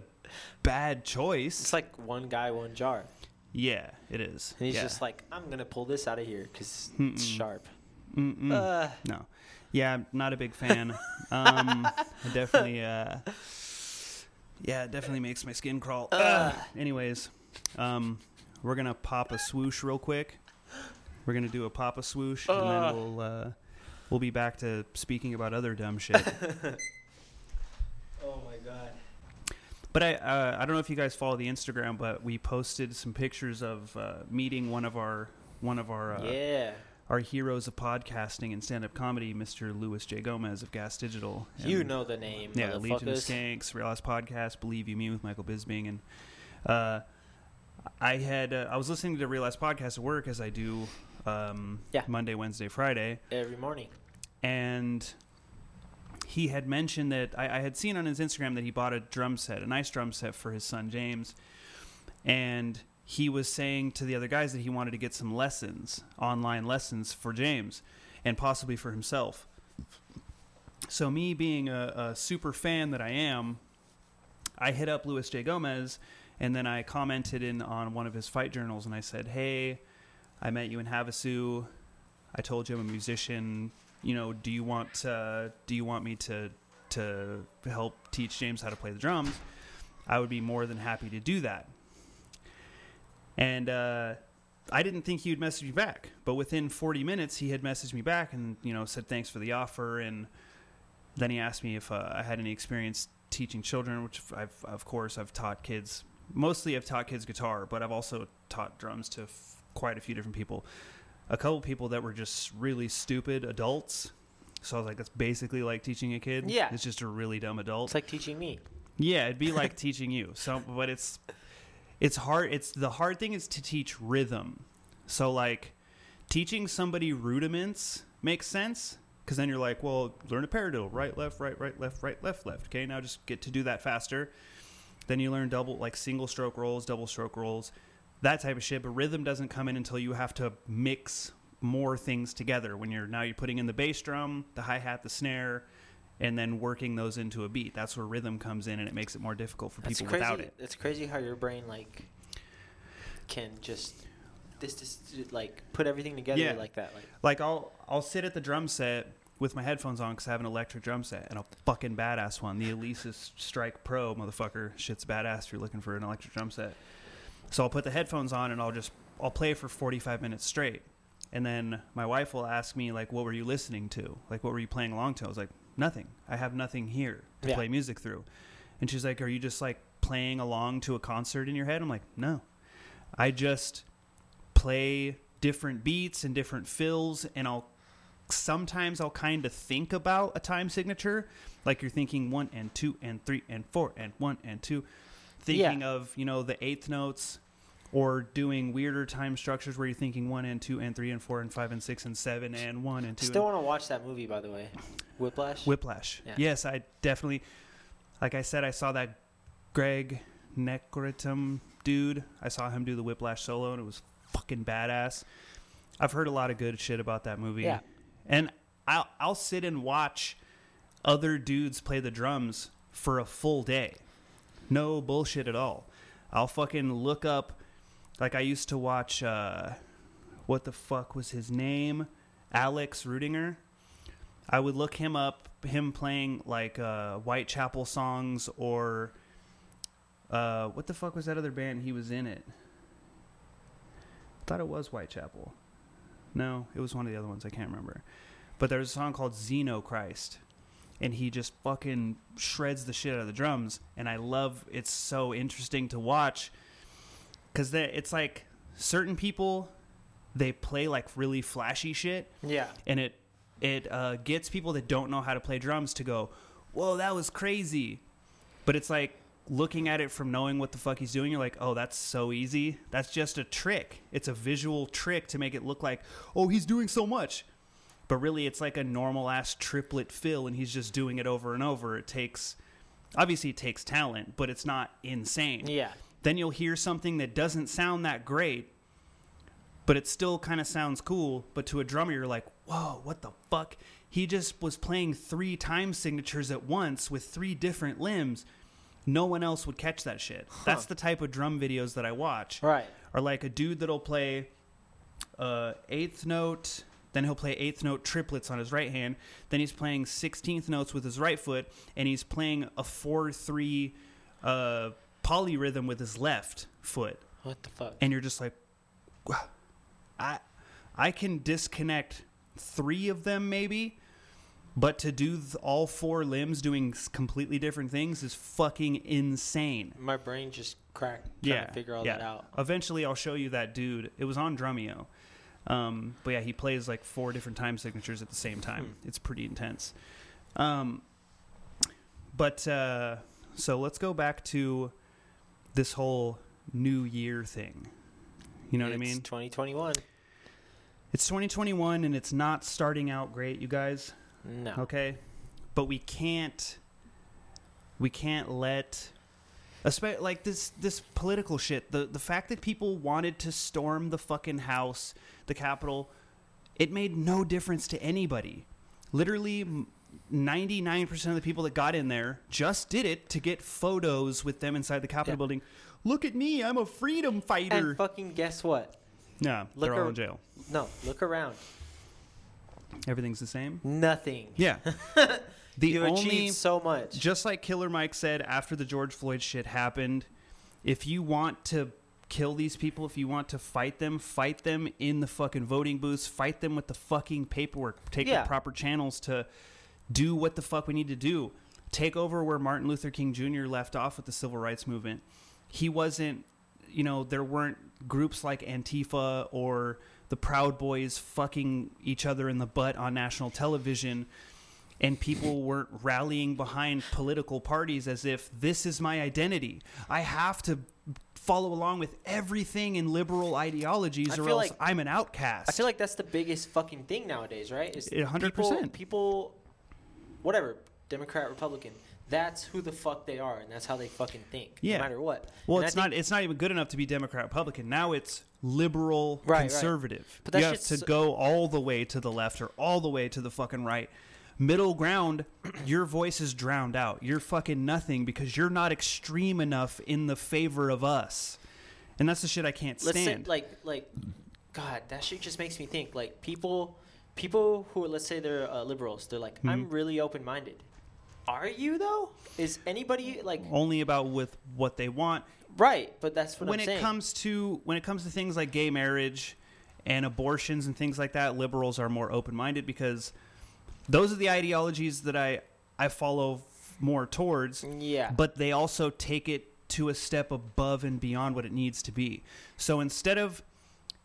A: bad choice.
B: It's like one guy, one jar.
A: Yeah, it is.
B: And he's
A: yeah.
B: just like, I'm going to pull this out of here because
A: Mm-mm.
B: it's sharp.
A: Mm-mm.
B: Uh,
A: No. Yeah, I'm not a big fan. um, it definitely, uh, yeah, it definitely makes my skin crawl.
B: Ugh.
A: Anyways, um, we're gonna pop a swoosh real quick. We're gonna do a pop a swoosh, and
B: Ugh.
A: then we'll uh, we'll be back to speaking about other dumb shit.
B: oh, my God.
A: But I uh, I don't know if you guys follow the Instagram, but we posted some pictures of uh, meeting one of our one of our uh,
B: yeah.
A: our heroes of podcasting and stand-up comedy, Mister Louis J. Gomez of Gas Digital.
B: You
A: And,
B: know the name,
A: yeah, Legion of
B: motherfuckers.
A: Skanks, Real Ass Podcast, Believe You Me with Michael Bisbing, and uh, I had uh, I was listening to Real Ass Podcast at work as I do um,
B: Yeah.
A: Monday, Wednesday, Friday,
B: Every morning.
A: and he had mentioned that I, I had seen on his Instagram that he bought a drum set, a nice drum set for his son James, and he was saying to the other guys that he wanted to get some lessons, online lessons for James, and possibly for himself. So me being a, a super fan that I am, I hit up Louis J. Gomez, and then I commented in on one of his fight journals, and I said, "Hey, I met you in Havasu. I told you I'm a musician. You know, do you want uh, do you want me to to help teach James how to play the drums? I would be more than happy to do that." And uh, I didn't think he would message me back, but within forty minutes, he had messaged me back and you know said thanks for the offer, and then he asked me if uh, I had any experience teaching children, which I've of course I've taught kids. Mostly I've taught kids guitar, but I've also taught drums to f- quite a few different people. A couple people that were just really stupid adults. So I was like, that's basically like teaching a kid.
B: Yeah.
A: It's just a really dumb adult.
B: It's like teaching me.
A: Yeah, it'd be like teaching you. So, but it's it's hard. It's the hard thing is to teach rhythm. So like teaching somebody rudiments makes sense because then you're like, well, learn a paradiddle, right, left, right, right, left, right, left, left. Okay, now just get to do that faster. Then you learn double like single stroke rolls, double stroke rolls, that type of shit. But rhythm doesn't come in until you have to mix more things together. When you're now you're putting in the bass drum, the hi hat, the snare, and then working those into a beat. That's where rhythm comes in, and it makes it more difficult for
B: That's
A: people
B: crazy.
A: without it.
B: It's crazy how your brain like can just this, this like put everything together
A: Yeah.
B: like that. Like
A: Like I'll I'll sit at the drum set with my headphones on because I have an electric drum set and a fucking badass one, the Alesis Strike Pro, motherfucker. Shit's badass if you're looking for an electric drum set. So I'll put the headphones on and I'll just I'll play for forty-five minutes straight. And then my wife will ask me, like, what were you listening to? Like, what were you playing along to? I was like, nothing. I have nothing here to
B: Yeah.
A: play music through. And she's like, are you just, like, playing along to a concert in your head? I'm like, no. I just play different beats and different fills, and I'll sometimes I'll kind of think about a time signature, like you're thinking one and two and three and four and one and two, thinking
B: Yeah.
A: of, you know, the eighth notes, or doing weirder time structures where you're thinking one and two and three and four and five and six and seven and one and two.
B: Still
A: and
B: want to watch that movie, by the way. Whiplash.
A: Whiplash.
B: Yeah.
A: Yes, I definitely, like I said, I saw that Greg Nekritum dude. I saw him do the Whiplash solo, and it was fucking badass. I've heard a lot of good shit about that movie.
B: Yeah.
A: And I'll, I'll sit and watch other dudes play the drums for a full day. No bullshit at all. I'll fucking look up, like I used to watch, uh, what the fuck was his name? Alex Rudinger. I would look him up, him playing like uh, Whitechapel songs, or uh, what the fuck was that other band he was in it? I thought it was Whitechapel. No, it was one of the other ones. I can't remember. But there's a song called Xenochrist, and he just fucking shreds the shit out of the drums. And I love, it's so interesting to watch, because it's like certain people, they play like really flashy shit.
B: Yeah.
A: And it it uh, gets people that don't know how to play drums to go, whoa, that was crazy. But it's like, looking at it from knowing what the fuck he's doing, you're like, oh, that's so easy. That's just a trick. It's a visual trick to make it look like, oh, he's doing so much. But really, it's like a normal-ass triplet fill, and he's just doing it over and over. It takes, obviously it takes talent, but it's not insane.
B: Yeah.
A: Then you'll hear something that doesn't sound that great, but it still kind of sounds cool. But to a drummer, you're like, whoa, what the fuck? He just was playing three time signatures at once with three different limbs. No one else would catch that shit. Huh. That's the type of drum videos that I watch.
B: Right.
A: Or like a dude that'll play uh, eighth note, then he'll play eighth note triplets on his right hand. Then he's playing sixteenth notes with his right foot, and he's playing a four three uh, polyrhythm with his left foot.
B: What the fuck?
A: And you're just like, I, I can disconnect three of them maybe, but to do th- all four limbs doing completely different things is fucking insane.
B: My brain just cracked trying
A: Yeah,
B: to figure all
A: yeah.
B: that out.
A: Eventually, I'll show you that dude. It was on Drumeo. Um, but yeah, he plays like four different time signatures at the same time.
B: Hmm.
A: It's pretty intense. Um, but uh, so let's go back to this whole New Year thing. You know
B: it's
A: what I mean?
B: twenty twenty-one.
A: It's twenty twenty-one, and it's not starting out great, you guys.
B: No.
A: Okay, but we can't. We can't let, espe- like this this political shit. The the fact that people wanted to storm the fucking house, the Capitol, it made no difference to anybody. Literally, ninety-nine percent of the people that got in there just did it to get photos with them inside the Capitol
B: Yeah.
A: building. Look at me, I'm a freedom fighter.
B: And fucking guess what?
A: Nah,
B: Look
A: they're all
B: ar-
A: in jail.
B: No, look around.
A: Everything's the same.
B: Nothing.
A: Yeah. The
B: You
A: only,
B: achieved so much.
A: just like Killer Mike said after the George Floyd shit happened, if you want to kill these people, if you want to fight them, fight them in the fucking voting booths, fight them with the fucking paperwork, take
B: Yeah.
A: the proper channels to do what the fuck we need to do. Take over where Martin Luther King Junior left off with the civil rights movement. He wasn't, you know, there weren't groups like Antifa or the Proud Boys fucking each other in the butt on national television, and people weren't rallying behind political parties as if this is my identity. I have to follow along with everything in liberal ideologies
B: I
A: or
B: feel
A: else
B: like-
A: I'm an outcast.
B: I feel like that's the biggest fucking thing nowadays, right? Is
A: one hundred
B: people,
A: percent.
B: people, whatever, Democrat, Republican, that's who the fuck they are, and that's how they fucking think,
A: Yeah.
B: no matter what.
A: Well,
B: And I
A: it's
B: think-
A: not. It's not even good enough to be Democrat Republican. Now it's liberal
B: Right, right.
A: conservative.
B: But that
A: you have
B: shit's
A: to
B: so-
A: go all the way to the left or all the way to the fucking right. Middle ground, your voice is drowned out. You're fucking nothing because you're not extreme enough in the favor of us. And that's the shit I can't
B: Let's say,
A: stand.
B: like, like, God, that shit just makes me think. Like, people, people who, let's say they're uh, liberals, they're like, I'm
A: Mm-hmm.
B: really open-minded. Are you though? Is anybody like
A: Only about with what they want.
B: right? But that's what
A: when
B: I'm
A: it
B: saying.
A: comes to when it comes to things like gay marriage and abortions and things like that, liberals are more open-minded because those are the ideologies that I I follow f- more towards.
B: yeah,
A: But they also take it to a step above and beyond what it needs to be. So instead of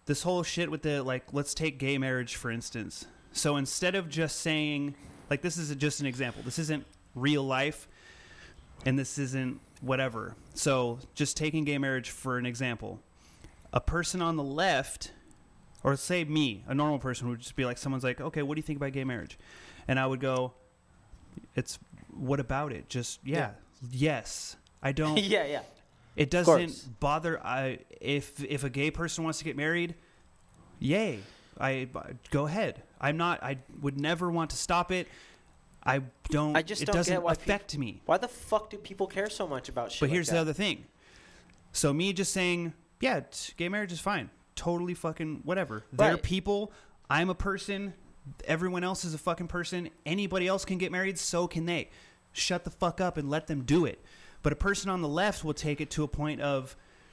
A: this whole shit with the, like, let's take gay marriage, for instance. So instead of just saying, like, this is just an example. This isn't real life, and this isn't whatever. So just taking gay marriage for an example. A person on the left, or say me, a normal person, would just be like, someone's like, okay, what do you think about gay marriage? And I would go, it's, what about it? Just, yeah, yeah. yes. I don't.
B: yeah, yeah.
A: It doesn't bother. I if if a gay person wants to get married, yay. I go ahead. I'm not. I would never want to stop it. I don't.
B: I just
A: it
B: don't
A: doesn't
B: get why
A: affect
B: peop-
A: me.
B: Why the fuck do people care so much about shit?
A: But
B: like
A: here's
B: that?
A: the other thing. So me just saying, yeah, t- gay marriage is fine. Totally fucking whatever. They're
B: Right.
A: people. I'm a person. Everyone else is a fucking person. Anybody else can get married. So can they. Shut the fuck up and let them do it. But a person on the left will take it to a point of,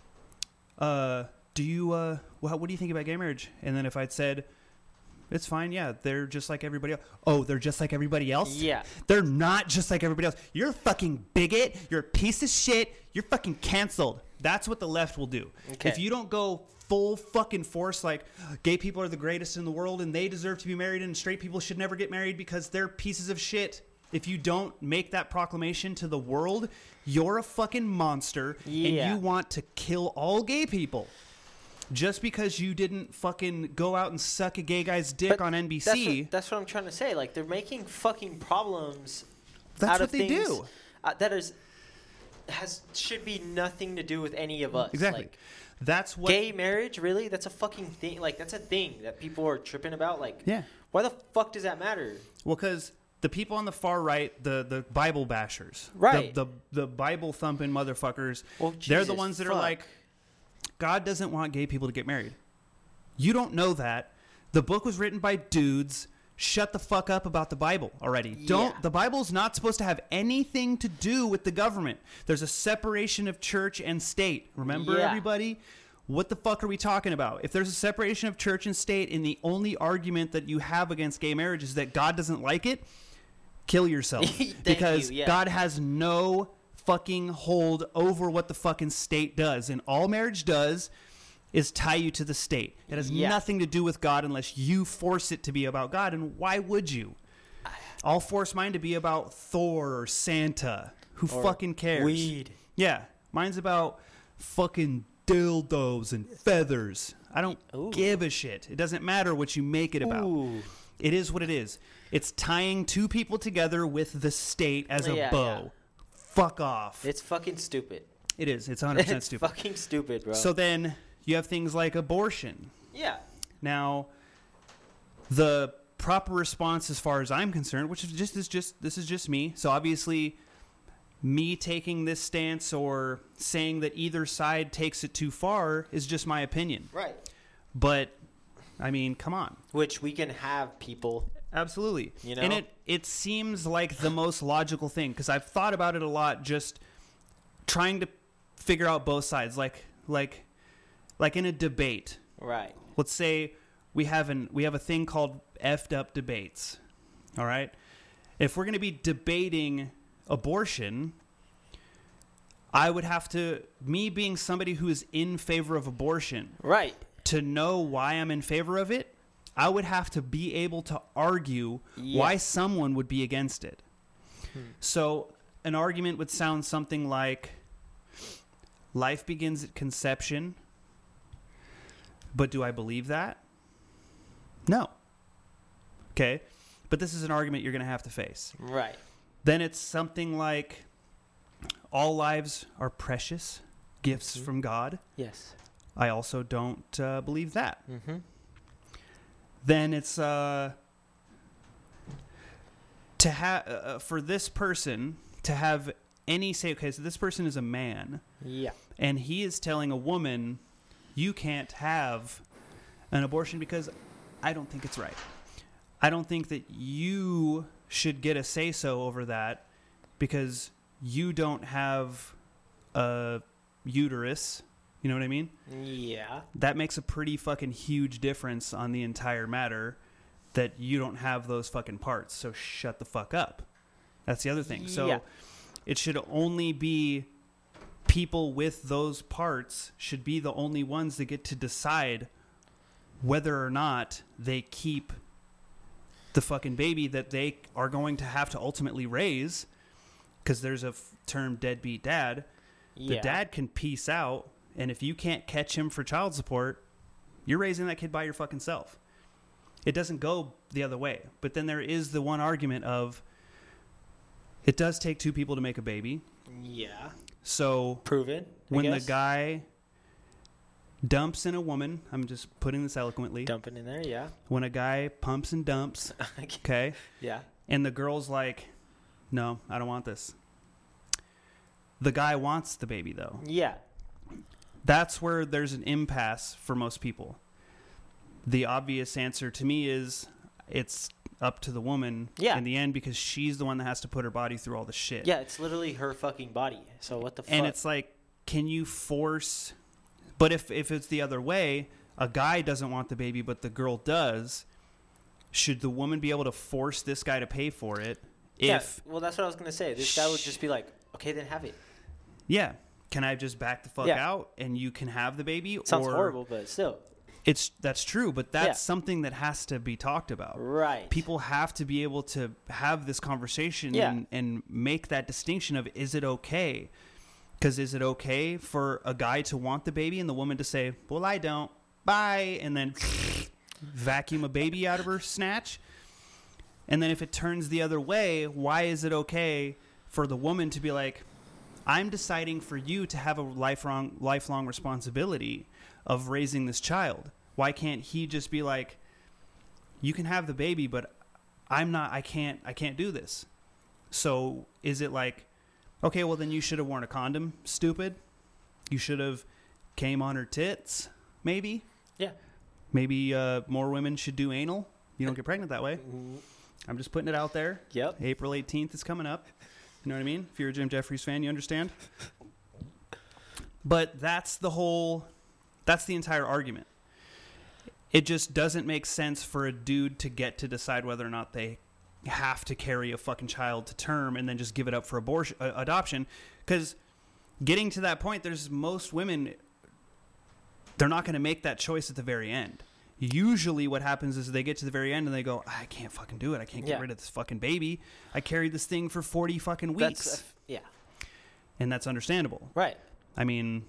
A: uh, do you, uh, well, what do you think about gay marriage? And then if I'd said, it's fine, yeah, they're just like everybody else. Oh, they're just like everybody else?
B: Yeah.
A: They're not just like everybody else. You're a fucking bigot. You're a piece of shit. You're fucking canceled. That's what the left will do.
B: Okay.
A: If you don't go full fucking force, like, gay people are the greatest in the world and they deserve to be married and straight people should never get married because they're pieces of shit. If you don't make that proclamation to the world, you're a fucking monster
B: Yeah.
A: and you want to kill all gay people. Just because you didn't fucking go out and suck a gay guy's dick
B: But
A: on N B C.
B: That's what, that's what I'm trying to say. Like, they're making fucking problems
A: That's
B: out
A: what
B: of
A: they
B: things
A: do.
B: Uh, that is has should be nothing to do with any of us.
A: Exactly.
B: Like,
A: That's what.
B: gay marriage, really? That's a fucking thing. Like, that's a thing that people are tripping about. Like,
A: Yeah.
B: why the fuck does that matter?
A: Well, because the people on the far right, the, the Bible bashers,
B: Right.
A: the, the, the Bible thumping motherfuckers,
B: Well,
A: they're the
B: Jesus,
A: ones that
B: fuck.
A: are like, God doesn't want gay people to get married. You don't know that. The book was written by dudes. Shut the fuck up about the Bible already. Don't.
B: Yeah.
A: The Bible's not supposed to have anything to do with the government. There's a separation of church and state. Remember,
B: Yeah.
A: everybody? What the fuck are we talking about? If there's a separation of church and state and the only argument that you have against gay marriage is that God doesn't like it, kill yourself.
B: Thank
A: because
B: you, yeah.
A: God has no fucking hold over what the fucking state does. And all marriage does is tie you to the state. It has
B: Yeah.
A: nothing to do with God unless you force it to be about God. And why would you? I'll force mine to be about Thor or Santa. Who
B: Or
A: fucking cares?
B: weed.
A: Yeah. Mine's about fucking dildos and feathers. I don't
B: Ooh.
A: give a shit. It doesn't matter what you make it about.
B: Ooh.
A: It is what it is. It's tying two people together with the state as a
B: Yeah,
A: bow.
B: yeah.
A: Fuck off.
B: It's fucking stupid.
A: It is. It's one hundred percent
B: It's
A: stupid.
B: fucking stupid, bro.
A: So then you have things like abortion.
B: yeah.
A: Now, the proper response, as far as I'm concerned, which is just is just this is just me. So obviously, me taking this stance or saying that either side takes it too far is just my opinion.
B: Right.
A: But I mean, come on.
B: Which we can have people.
A: Absolutely.
B: You know?
A: And it, it seems like the most logical thing because I've thought about it a lot just trying to figure out both sides. Like like like in a debate.
B: Right.
A: Let's say we have an we have a thing called effed up debates. All right? If we're going to be debating abortion, I would have to me being somebody who is in favor of abortion
B: Right.
A: to know why I'm in favor of it, I would have to be able to argue
B: Yeah.
A: why someone would be against it.
B: Hmm.
A: So an argument would sound something like, life begins at conception, but do I believe that? No. Okay. But this is an argument you're going to have to face.
B: Right.
A: Then it's something like, all lives are precious gifts
B: Mhm.
A: from God.
B: Yes.
A: I also don't uh, believe that.
B: Mm-hmm.
A: Then it's uh, to have uh, for this person to have any say. Okay, so this person is a man,
B: Yeah.
A: and he is telling a woman, "You can't have an abortion because I don't think it's right. I don't think that you should get a say so over that because you don't have a uterus." You know what I mean?
B: Yeah.
A: That makes a pretty fucking huge difference on the entire matter that you don't have those fucking parts. So shut the fuck up. That's the other thing. So
B: Yeah.
A: it should only be people with those parts should be the only ones that get to decide whether or not they keep the fucking baby that they are going to have to ultimately raise, because there's a f- term deadbeat dad. The
B: Yeah.
A: dad can peace out, and if you can't catch him for child support, you're raising that kid by your fucking self. It doesn't go the other way. But then there is the one argument of it does take two people to make a baby.
B: Yeah.
A: So
B: Proven. I
A: when the
B: guess.
A: guy dumps in a woman, I'm just putting this eloquently.
B: Dumping in there, yeah.
A: When a guy pumps and dumps, okay,
B: Yeah.
A: and the girl's like, no, I don't want this. The guy wants the baby, though.
B: Yeah.
A: That's where there's an impasse for most people. The obvious answer to me is it's up to the woman
B: Yeah.
A: in the end, because she's the one that has to put her body through all the shit.
B: Yeah, it's literally her fucking body. So what the fuck?
A: And it's like, can you force... But if, if it's the other way, a guy doesn't want the baby, but the girl does, should the woman be able to force this guy to pay for it?
B: yeah,
A: If,
B: well, that's what I was going to say. This guy would just be like, okay, then have it.
A: yeah, can I just back the fuck
B: Yeah.
A: out and you can have the baby?
B: Sounds
A: or
B: horrible, but still.
A: It's that's true, but that's
B: Yeah.
A: something that has to be talked about.
B: Right.
A: People have to be able to have this conversation
B: Yeah.
A: and, and make that distinction of, is it okay? Because is it okay for a guy to want the baby and the woman to say, well, I don't, bye, and then vacuum a baby out of her snatch? And then if it turns the other way, why is it okay for the woman to be like, I'm deciding for you to have a lifelong, lifelong responsibility of raising this child? Why can't he just be like, you can have the baby, but I'm not, I can't, I can't do this. So is it like, okay, well then you should have worn a condom, stupid. You should have came on her tits, maybe.
B: Yeah.
A: Maybe uh, more women should do anal. You don't get pregnant that way.
B: Mhm.
A: I'm just putting it out there.
B: Yep.
A: April eighteenth is coming up. You know what I mean? If you're a Jim Jeffries fan, you understand. But that's the whole, that's the entire argument. It just doesn't make sense for a dude to get to decide whether or not they have to carry a fucking child to term and then just give it up for abortion, uh, adoption. Because getting to that point, there's most women, they're not going to make that choice at the very end. Usually what happens is they get to the very end and they go, I can't fucking do it. I can't get
B: Yeah.
A: rid of this fucking baby. I carried this thing for forty fucking weeks.
B: That's, uh, yeah.
A: And that's understandable.
B: Right.
A: I mean,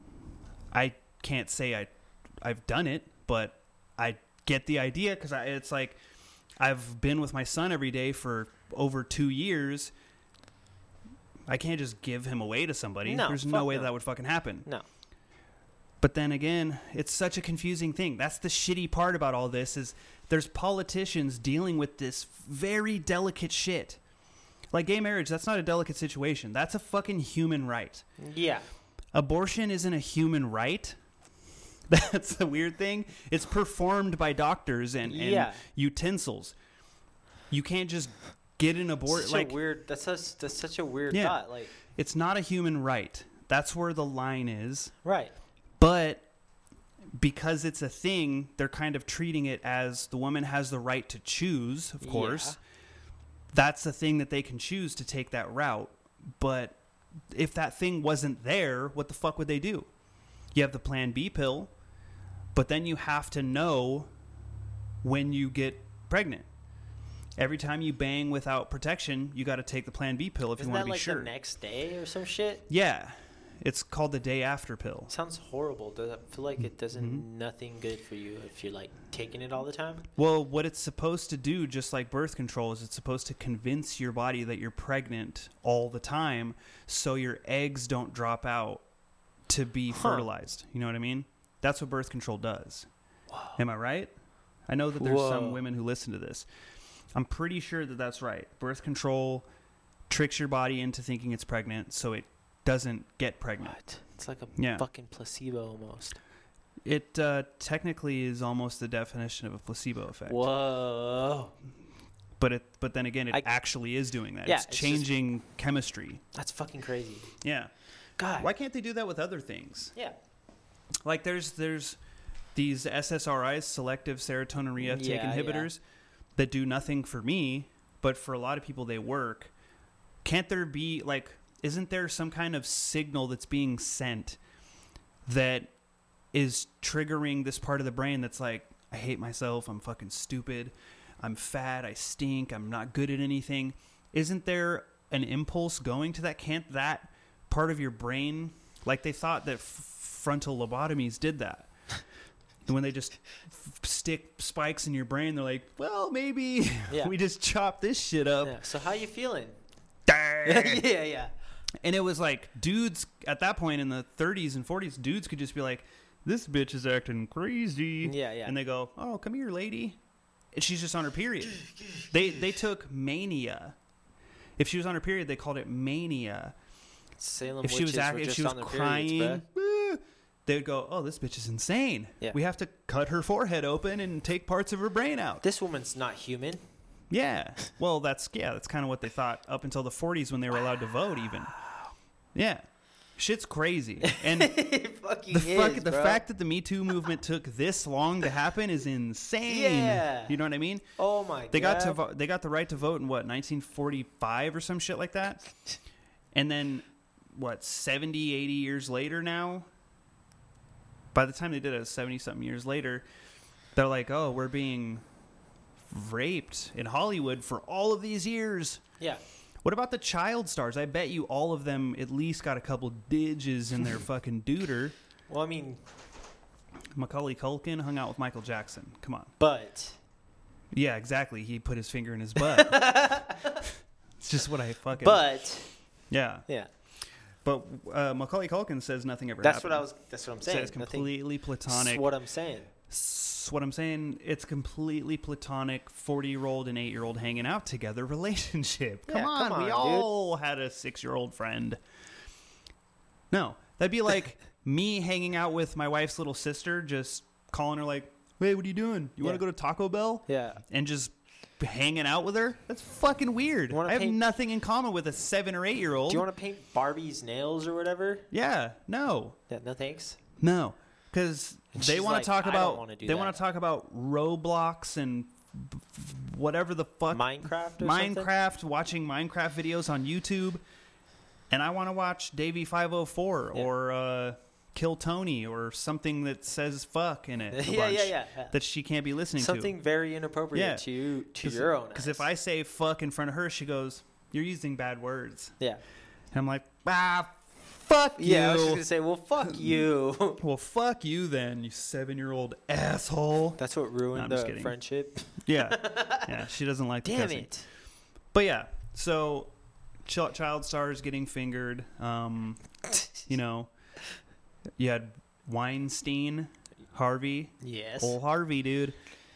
A: I can't say I, I've done it, but I get the idea, because it's like I've been with my son every day for over two years. I can't just give him away to somebody.
B: No,
A: There's no
B: fuck
A: way
B: no.
A: that would fucking happen.
B: No.
A: But then again, it's such a confusing thing. That's the shitty part about all this, is there's politicians dealing with this very delicate shit. Like gay marriage, that's not a delicate situation. That's a fucking human right.
B: Yeah.
A: Abortion isn't a human right. That's the weird thing. It's performed by doctors and, and
B: Yeah.
A: utensils. You can't just get an abortion.
B: Such
A: Like,
B: a weird. That's such. That's such a weird
A: Yeah.
B: thought. Like.
A: it's not a human right. That's where the line is.
B: Right.
A: But because it's a thing, they're kind of treating it as the woman has the right to choose, of course.
B: Yeah.
A: That's the thing that they can choose to take that route. But if that thing wasn't there, what the fuck would they do? You have the Plan B pill, but then you have to know when you get pregnant. Every time you bang without protection, you got to take the Plan B pill if
B: Isn't
A: you want
B: that
A: to be
B: like
A: sure.
B: the next day or some shit?
A: Yeah. It's called the day after pill.
B: Sounds horrible. Does it feel like it doesn't
A: Mhm.
B: nothing good for you if you're like taking it all the time?
A: Well, what it's supposed to do, just like birth control, is it's supposed to convince your body that you're pregnant all the time so your eggs don't drop out to be
B: Huh.
A: fertilized. You know what I mean? That's what birth control does.
B: Wow.
A: Am I right? I know that there's some
B: Whoa.
A: women who listen to this. I'm pretty sure that that's right. Birth control tricks your body into thinking it's pregnant so it doesn't get pregnant.
B: What? It's like a
A: Yeah.
B: fucking placebo almost.
A: It uh, technically is almost the definition of a placebo effect.
B: Whoa.
A: But it, but then again, it
B: I-
A: actually is doing that.
B: Yeah,
A: it's
B: it's just-
A: changing chemistry.
B: That's fucking crazy.
A: Yeah.
B: God.
A: Why can't they do that with other things?
B: Yeah.
A: Like there's there's these S S R Is, selective serotonin reuptake
B: Yeah, yeah.
A: inhibitors, that do nothing for me, but for a lot of people they work. Can't there be like? Isn't there some kind of signal that's being sent that is triggering this part of the brain that's like, I hate myself, I'm fucking stupid, I'm fat, I stink, I'm not good at anything. Isn't there an impulse going to that? Can't that part of your brain, like they thought that f- frontal lobotomies did that. And when they just f- stick spikes in your brain, they're like, well, maybe
B: Yeah.
A: we just chop this shit up.
B: Yeah. So how you feeling?
A: Yeah.
B: yeah, yeah.
A: And it was like dudes at that point in the thirties and forties, dudes could just be like, this bitch is acting crazy.
B: Yeah, yeah.
A: And they go, oh, come here, lady. And she's just on her period. they they took mania. If she was on her period, they called it mania.
B: Salem
A: If she was
B: witches
A: act-
B: were
A: if
B: just
A: she was
B: on their
A: crying,
B: periods, bruh.
A: eh, they would go, oh, this bitch is insane.
B: Yeah.
A: We have to cut her forehead open and take parts of her brain out.
B: This woman's not human.
A: Yeah. Well, that's yeah, that's kind of what they thought up until the forties when they were allowed to vote even. Yeah. Shit's crazy. And
B: It fucking
A: the
B: is,
A: fuck, the
B: bro.
A: fact that the Me Too movement took this long to happen is insane.
B: Yeah.
A: You know what I mean?
B: Oh my
A: They
B: god.
A: got to vo- they got the right to vote in what, nineteen forty-five or some shit like that. And then what, seventy, eighty years later now? By the time they did it, seventy something years later, they're like, "Oh, we're being raped in Hollywood for all of these years."
B: Yeah.
A: What about the child stars? I bet you all of them at least got a couple digits in their fucking deuter.
B: Well, I mean,
A: Macaulay Culkin hung out with Michael Jackson. Come on.
B: but
A: Yeah, exactly. He put his finger in his butt. It's just what I fucking...
B: but
A: Yeah.
B: yeah.
A: But uh, Macaulay Culkin says nothing ever
B: That's
A: happened.
B: what I was. That's what I'm saying.
A: Says completely platonic.
B: That's what I'm saying.
A: S- what I'm saying, it's completely platonic, forty-year-old and eight-year-old hanging out together relationship. Come
B: Yeah,
A: on,
B: come
A: we
B: on, dude.
A: all had a six-year-old friend. No, that'd be like me hanging out with my wife's little sister, just calling her like, hey, what are you doing? You want
B: Yeah.
A: to go to Taco Bell?
B: Yeah.
A: And just hanging out with her? That's fucking weird.
B: You wanna
A: I have
B: paint-
A: nothing in common with a seven or eight-year-old.
B: Do you want to paint Barbie's nails or whatever?
A: Yeah, no.
B: Yeah, no thanks.
A: No, because
B: And
A: they
B: she's
A: want
B: like,
A: to talk
B: "I don't
A: about
B: wanna do
A: they
B: that."
A: want to talk about Roblox and b- f- whatever the fuck
B: Minecraft or
A: Minecraft,
B: something?
A: watching Minecraft videos on YouTube, and I want to watch Davey five oh four
B: Yeah.
A: or uh, Kill Tony or something that says fuck in it. a
B: Yeah,
A: bunch
B: yeah, yeah, yeah.
A: That she can't be listening
B: Something very inappropriate
A: Yeah.
B: to you, to
A: to.
B: your own.
A: Because if I
B: eyes.
A: say fuck in front of her, she goes, "You're using bad words,"
B: yeah,
A: and I'm like, ah, fuck you.
B: yeah, I was just gonna say, well, fuck you.
A: Well, fuck you then, you seven-year-old asshole.
B: That's what ruined
A: No, I'm just
B: the
A: kidding.
B: friendship.
A: Yeah, yeah, she doesn't like the
B: Damn
A: cussing.
B: it.
A: But yeah, so ch- child stars getting fingered. Um, you know, you had Weinstein, Harvey,
B: Yes.
A: old Harvey, dude.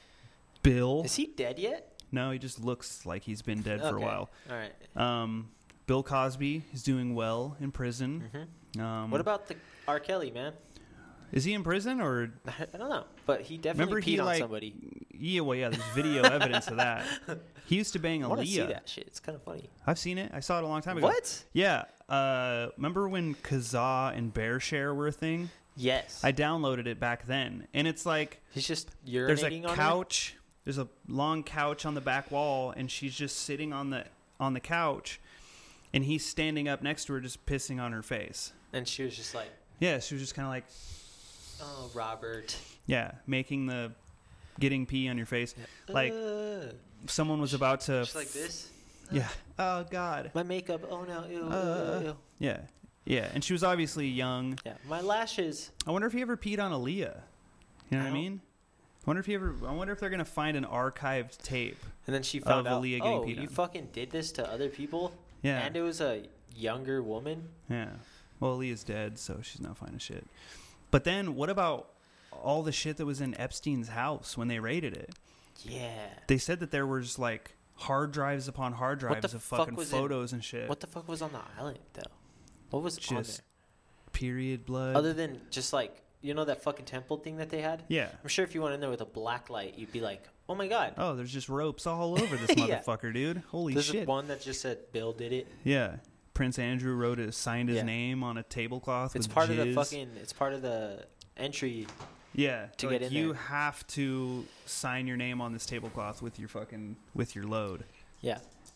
A: Bill.
B: Is he dead yet?
A: No, he just looks like he's been dead for a
B: Okay.
A: while.
B: All right.
A: Um, Bill Cosby is doing well in prison.
B: Mhm.
A: Um,
B: What about the R. Kelly, man?
A: is he in prison or?
B: I I don't know, but he definitely
A: Remember
B: peed
A: he
B: on
A: like
B: somebody.
A: Yeah, well, yeah. There's video evidence of that. He used to bang
B: I want to see
A: Aaliyah.
B: that shit. It's kind of funny.
A: I've seen it. I saw it a long time ago.
B: What?
A: Yeah. Uh, remember when Kazaa and BearShare were a thing?
B: Yes.
A: I downloaded it back then, and it's like
B: He's just
A: there's a
B: urinating on her?
A: couch. There's a long couch on the back wall, and she's just sitting on the on the couch, and he's standing up next to her, just pissing on her face.
B: And she was just like,
A: Yeah, she was just kind of like,
B: oh, Robert.
A: yeah, making the getting pee on your face. Like
B: Uh,
A: someone was about to.
B: just like this.
A: Yeah. Oh God.
B: My makeup. Oh no. Ew,
A: Uh,
B: ew, ew.
A: Yeah. Yeah, and she was obviously young.
B: Yeah. My lashes.
A: I wonder if he ever peed on Aaliyah. You know
B: I
A: what I
B: don't-
A: mean? I wonder if he ever. I wonder if they're gonna find an archived tape.
B: And then she found
A: Of
B: out,
A: Aaliyah getting
B: oh,
A: peed
B: you
A: on.
B: fucking did this to other people?
A: Yeah.
B: And it was a younger woman?
A: Yeah. Well, Aaliyah's dead, so she's not finding shit. But then, what about all the shit that was in Epstein's house when they raided it?
B: Yeah.
A: They said that there was like hard drives upon hard
B: What the
A: drives of
B: fuck
A: fucking
B: was in-
A: photos and shit.
B: What the fuck was on the island, though? What was on
A: Just
B: there?
A: period blood.
B: Other than just like, you know that fucking temple thing that they had?
A: yeah.
B: I'm sure if you went in there with a black light, you'd be like, oh my god.
A: Oh, there's just ropes all over this
B: Yeah.
A: motherfucker, dude. Holy
B: There's
A: shit.
B: one that just said Bill did it.
A: Yeah. Prince Andrew wrote it, signed his
B: Yeah.
A: name on a tablecloth.
B: It's
A: with
B: part of the
A: jizz.
B: fucking. It's part of the entry.
A: Yeah,
B: to
A: like
B: get in
A: you
B: there.
A: have to sign your name on this tablecloth with your fucking with your load.
B: Yeah.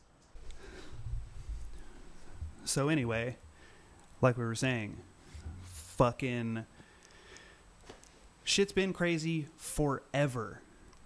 A: So anyway, like we were saying, fucking shit's been crazy forever.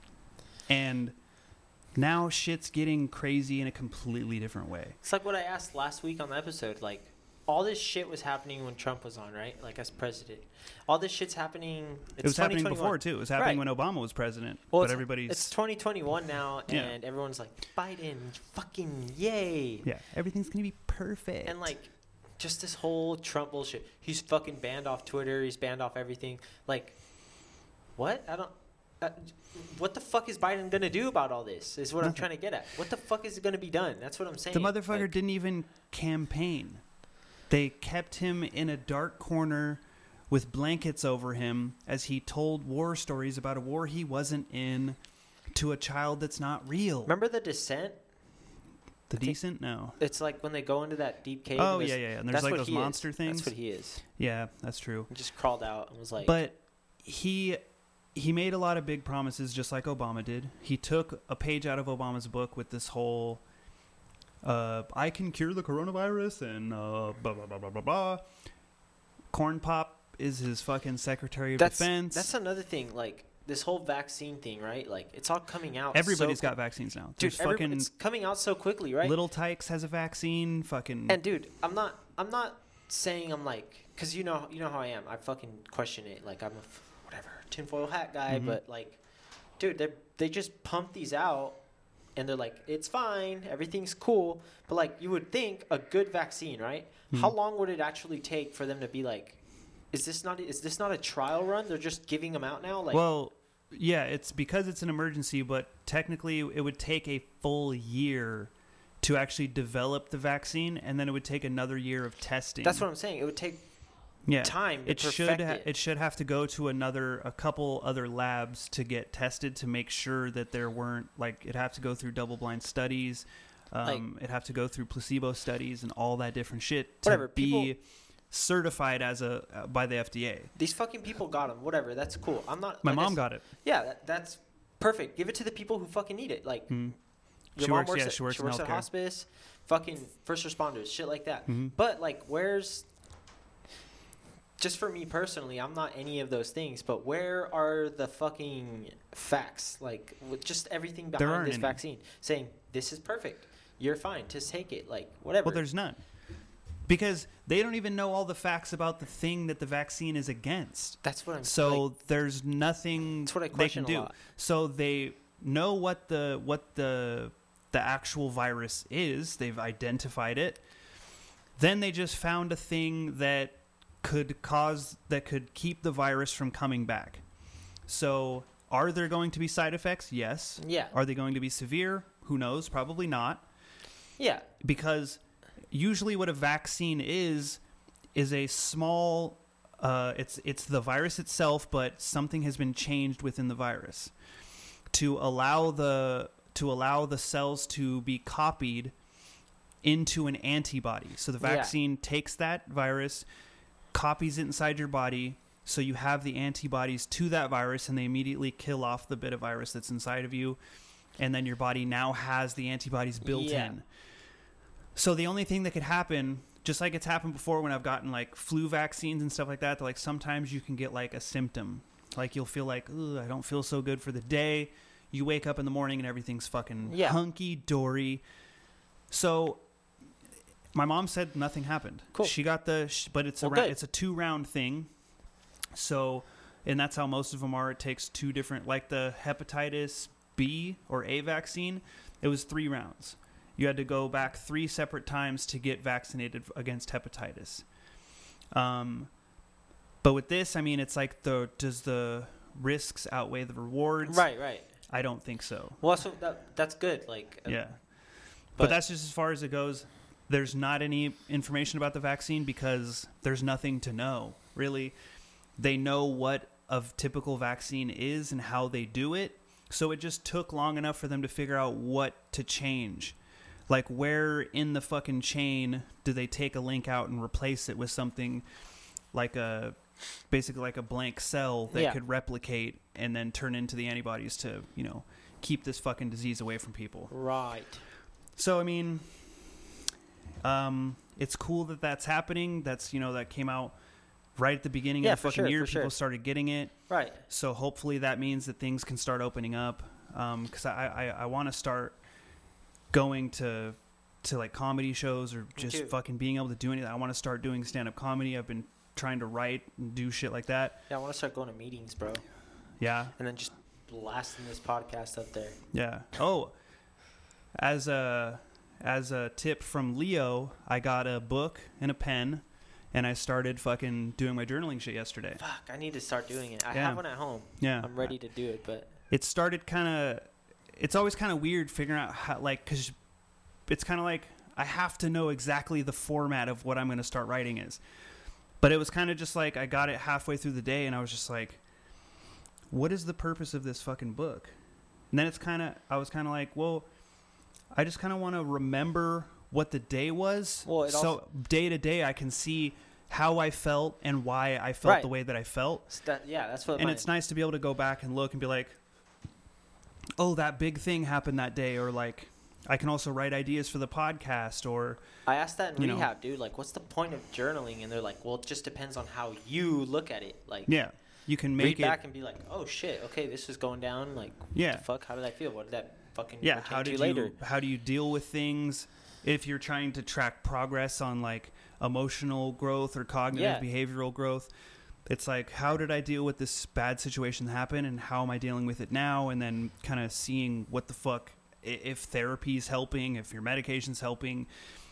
A: And now shit's getting crazy in a completely different way.
B: It's like what I asked last week on the episode. Like, all this shit was happening when Trump was on, right? Like, as president. All this shit's happening. It's
A: it was happening before, too. It was happening right. when Obama was president.
B: Well,
A: but
B: it's,
A: everybody's...
B: It's twenty twenty-one now, and
A: yeah.
B: everyone's like, Biden, fucking yay.
A: Yeah, everything's going to be perfect.
B: And, like, just this whole Trump bullshit. He's fucking banned off Twitter. He's banned off everything. Like, what? I don't... Uh, what the fuck is Biden going to do about all this is what Nothing. I'm trying to get at. What the fuck is going to be done? That's what I'm saying.
A: The motherfucker
B: like,
A: didn't even campaign. They kept him in a dark corner with blankets over him as he told war stories about a war he wasn't in to a child that's not real.
B: Remember The Descent?
A: The Decent? No.
B: It's like when they go into that deep cave.
A: Oh, yeah, yeah, yeah. And there's like those monster
B: is.
A: things.
B: That's what he is.
A: Yeah, that's true.
B: He just crawled out and was like...
A: But he... He made a lot of big promises just like Obama did. He took a page out of Obama's book with this whole, uh, I can cure the coronavirus and uh, blah, blah, blah, blah, blah, blah. Corn Pop is his fucking Secretary of
B: that's,
A: Defense.
B: That's another thing. Like, this whole vaccine thing, right? Like, it's all coming out.
A: Everybody's
B: so
A: got vaccines now.
B: Dude,
A: There's fucking
B: it's coming out so quickly, right?
A: Little Tykes has a vaccine. Fucking.
B: And, dude, I'm not, I'm not saying I'm like, because you know, you know how I am. I fucking question it. Like, I'm a... whatever, tinfoil hat guy, mm-hmm. but like, dude, they they just pump these out, and they're like, it's fine, everything's cool. But like, you would think a good vaccine, right? Mm-hmm. How long would it actually take for them to be like, is this not is this not a trial run? They're just giving them out now. Like,
A: well, yeah, it's because it's an emergency, but technically it would take a full year to actually develop the vaccine, and then it would take another year of testing.
B: That's what I'm saying. It would take.
A: Yeah,
B: time to
A: it
B: perfect
A: should ha-
B: it.
A: it should have to go to another a couple other labs to get tested to make sure that there weren't like it'd have to go through double blind studies, um, like, it'd have to go through placebo studies and all that different shit to
B: whatever,
A: be
B: people,
A: certified as a uh, by the F D A.
B: These fucking people got them. Whatever, that's cool. I'm not.
A: My
B: like
A: mom
B: I,
A: got it.
B: Yeah, that, that's perfect. Give it to the people who fucking need it. Like
A: mm.
B: your
A: she
B: mom
A: works.
B: works.
A: Yeah,
B: at,
A: she works,
B: she works
A: in
B: at
A: healthcare.
B: hospice. Fucking first responders, shit like that.
A: Mm-hmm.
B: But like, where's just for me personally, I'm not any of those things, but where are the fucking facts? Like, with just everything behind this
A: any.
B: vaccine saying, this is perfect. You're fine. Just take it. Like, whatever.
A: Well, there's none. Because they don't even know all the facts about the thing that the vaccine is against.
B: That's what I'm
A: So
B: like,
A: there's nothing
B: that's what I
A: they
B: question
A: can
B: a
A: do.
B: lot.
A: So they know what the what the the actual virus is. They've identified it. Then they just found a thing that could cause that could keep the virus from coming back. So are there going to be side effects? Yes.
B: Yeah.
A: Are they going to be severe? Who knows? Probably not.
B: Yeah.
A: Because usually what a vaccine is is a small uh, it's it's the virus itself, but something has been changed within the virus to allow the to allow the cells to be copied into an antibody. So the vaccine yeah. takes that virus, copies it inside your body, so you have the antibodies to that virus, and they immediately kill off the bit of virus that's inside of you, and then your body now has the antibodies built
B: yeah.
A: in. So the only thing that could happen, just like it's happened before when I've gotten like flu vaccines and stuff like that, that like sometimes you can get like a symptom. Like you'll feel like, ugh, I don't feel so good for the day. You wake up in the morning and everything's fucking
B: yeah.
A: hunky-dory. So my mom said nothing happened.
B: Cool.
A: She got the, but it's
B: well,
A: a round, it's a two round thing. So, and that's how most of them are. It takes two different, like the hepatitis B or A vaccine. It was three rounds. You had to go back three separate times to get vaccinated against hepatitis. Um, but with this, I mean, it's like the does the risks outweigh the rewards?
B: Right, right.
A: I don't think so.
B: Well, so that that's good. Like,
A: yeah,
B: but,
A: but that's just as far as it goes. There's not any information about the vaccine because there's nothing to know, really. They know what a typical vaccine is and how they do it. So it just took long enough for them to figure out what to change. Like, where in the fucking chain do they take a link out and replace it with something like a, basically like a blank cell that
B: yeah.
A: could replicate and then turn into the antibodies to, you know, keep this fucking disease away from people.
B: Right.
A: So, I mean... Um, it's cool that that's happening. That's, you know, that came out right at the beginning
B: Yeah,
A: of the
B: for
A: fucking
B: sure,
A: year,
B: for
A: people
B: sure.
A: started getting it.
B: Right.
A: So hopefully that means that things can start opening up. Um, cause I, I, I want to start going to, to like comedy shows or just
B: too.
A: fucking being able to do anything. I want to start doing stand-up comedy. I've been trying to write and do shit like that.
B: Yeah, I want to start going to meetings, bro.
A: Yeah.
B: And then just blasting this podcast up there.
A: Yeah. Oh, as a, as a tip from Leo, I got a book and a pen. And I started fucking doing my journaling shit yesterday.
B: Fuck, I need to start doing it. I
A: Yeah.
B: have one at home.
A: Yeah.
B: I'm ready to do it, but
A: It started kind of, it's always kind of weird figuring out how, like, because it's kind of like I have to know exactly the format of what I'm going to start writing is. But it was kind of just like I got it halfway through the day and I was just like, what is the purpose of this fucking book? And then it's kind of, I was kind of like, well, I just kind of want to remember what the day was.
B: Well, it
A: so
B: also-
A: day to day, I can see how I felt and why I felt
B: Right.
A: the way that I felt.
B: it's that, yeah, that's what
A: And
B: my,
A: it's nice to be able to go back and look and be like, oh, that big thing happened that day. Or like, I can also write ideas for the podcast or,
B: I asked that in
A: you know.
B: rehab, dude. Like, what's the point of journaling? And they're like, well, it just depends on how you look at it. Like,
A: yeah, you can
B: read
A: make it.
B: back and be like, oh shit, okay, this is going down. Like,
A: Yeah.
B: what the fuck? How did I feel? What did that fucking
A: Yeah.
B: pertain
A: How
B: to
A: did you,
B: later?
A: how do you deal with things? If you're trying to track progress on like emotional growth or cognitive
B: Yeah.
A: behavioral growth, it's like, how did I deal with this bad situation that happened and how am I dealing with it now? And then kind of seeing what the fuck, i- if therapy is helping, if your medication's helping,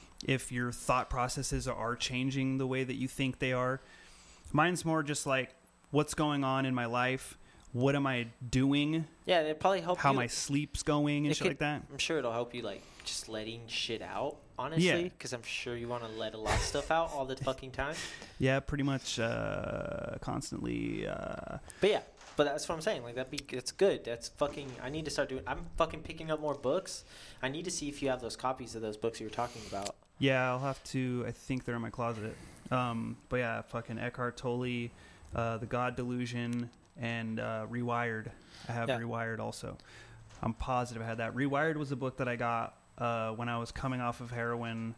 A: if your thought processes are changing the way that you think they are. Mine's more just like, what's going on in my life? What am I doing?
B: Yeah, it probably help
A: How
B: you.
A: my sleep's going and
B: It
A: shit
B: could-
A: like that.
B: I'm sure it'll help you, like, just letting shit out, honestly.
A: Yeah.
B: Because I'm sure you want to let a lot of stuff out all the fucking time.
A: Yeah, pretty much uh, constantly. Uh,
B: But yeah, but that's what I'm saying. Like, that'd be, it's good. That's fucking, I need to start doing, I'm fucking picking up more books. I need to see if you have those copies of those books you were talking about.
A: yeah, I'll have to. I think they're in my closet. Um, but yeah, fucking Eckhart Tolle, uh, The God Delusion, and uh, Rewired. I have
B: Yeah.
A: Rewired also. I'm positive I had that. Rewired was a book that I got uh, when I was coming off of heroin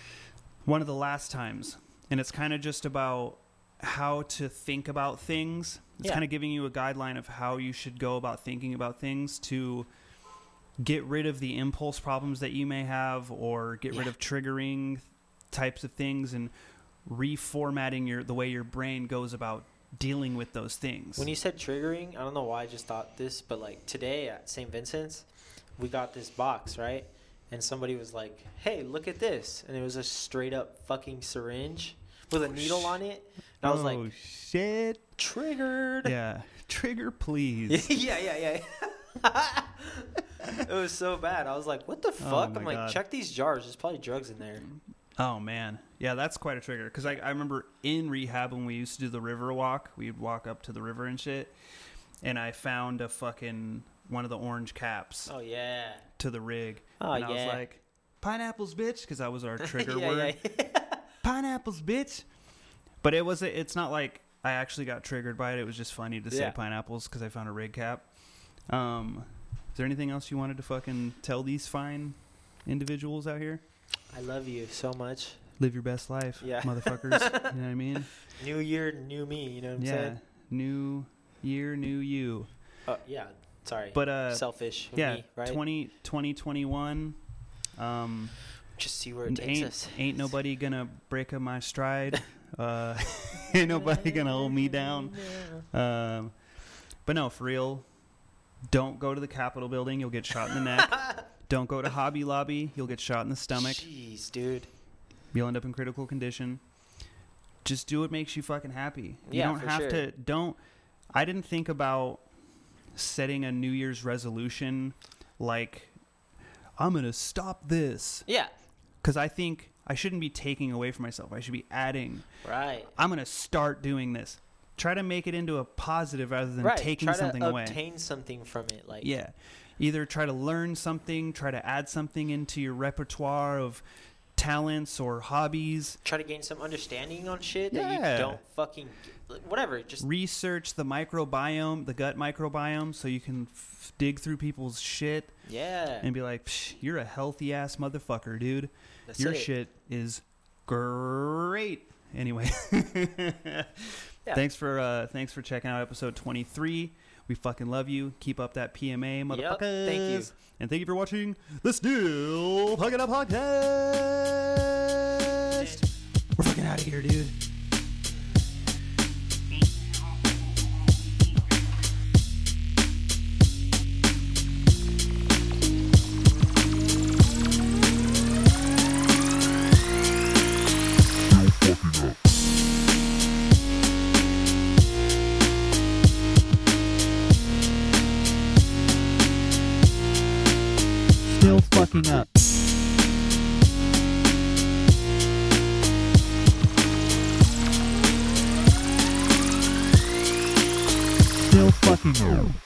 A: one of the last times. And it's kind of just about how to think about things. It's
B: Yeah.
A: kind of giving you a guideline of how you should go about thinking about things to get rid of the impulse problems that you may have or get rid
B: Yeah.
A: of triggering types of things and reformatting your the way your brain goes about dealing with those things.
B: When you said triggering, I don't know why I just thought this, but like today at Saint Vincent's, we got this box, right? And somebody was like, hey, look at this. And it was a straight up fucking syringe with a needle on it. And I was
A: oh,
B: like,
A: shit.
B: triggered.
A: Yeah. Trigger, please.
B: yeah, yeah, yeah. It was so bad. I was like, what the fuck?
A: my
B: I'm like,
A: God.
B: check these jars. There's probably drugs in there.
A: Oh, man. Yeah, that's quite a trigger. Because I, I remember in rehab when we used to do the river walk, we'd walk up to the river and shit. And I found a fucking one of the orange caps
B: Oh, yeah.
A: to the rig.
B: Oh,
A: and I was
B: yeah.
A: like, pineapples, bitch. Because that was our trigger
B: yeah,
A: word.
B: yeah.
A: Pineapples, bitch. But it was, it's not like I actually got triggered by it. It was just funny to say
B: Yeah.
A: pineapples because I found a rig cap. Um, is there anything else you wanted to fucking tell these fine individuals out here?
B: I love you so much.
A: Live your best life,
B: Yeah.
A: motherfuckers. You know what I mean?
B: New year, new me. You know what I'm
A: Yeah.
B: saying?
A: New year, new you.
B: Oh, yeah. Sorry.
A: But uh,
B: Selfish. of
A: yeah,
B: me, right?
A: twenty, twenty twenty-one. Um,
B: Just see where it takes
A: ain't
B: us.
A: ain't nobody gonna break up my stride. Uh, ain't nobody gonna hold me down. Um, but no, for real. Don't go to the Capitol building. You'll get shot in the neck. Don't go to Hobby Lobby. You'll get shot in the stomach.
B: Jeez, dude.
A: You'll end up in critical condition. Just do what makes you fucking happy. You
B: Yeah,
A: don't
B: for
A: have
B: sure.
A: to. Don't. I didn't think about setting a New Year's resolution like I'm gonna stop this
B: Yeah.
A: because I think I shouldn't be taking away from myself. I should be adding.
B: Right.
A: I'm gonna start doing this. Try to make it into a positive rather than
B: right.
A: taking
B: Try
A: something
B: to
A: away.
B: obtain something from it. Like,
A: Yeah. Either try to learn something, try to add something into your repertoire of talents or hobbies.
B: try to gain some understanding on shit that
A: Yeah.
B: you don't fucking like, whatever. Just
A: Research the microbiome, the gut microbiome, so you can f- dig through people's shit
B: yeah.
A: and be like, Psh, you're a healthy ass motherfucker, dude.
B: That's
A: Your
B: it.
A: shit is great. Anyway,
B: Yeah.
A: thanks for uh, thanks for checking out episode twenty-three. We fucking love you. Keep up that P M A, motherfuckers.
B: Thank you.
A: And thank you for watching the Still Fucking Up podcast. We're fucking out of here, dude. Still fucking up. Still fucking up.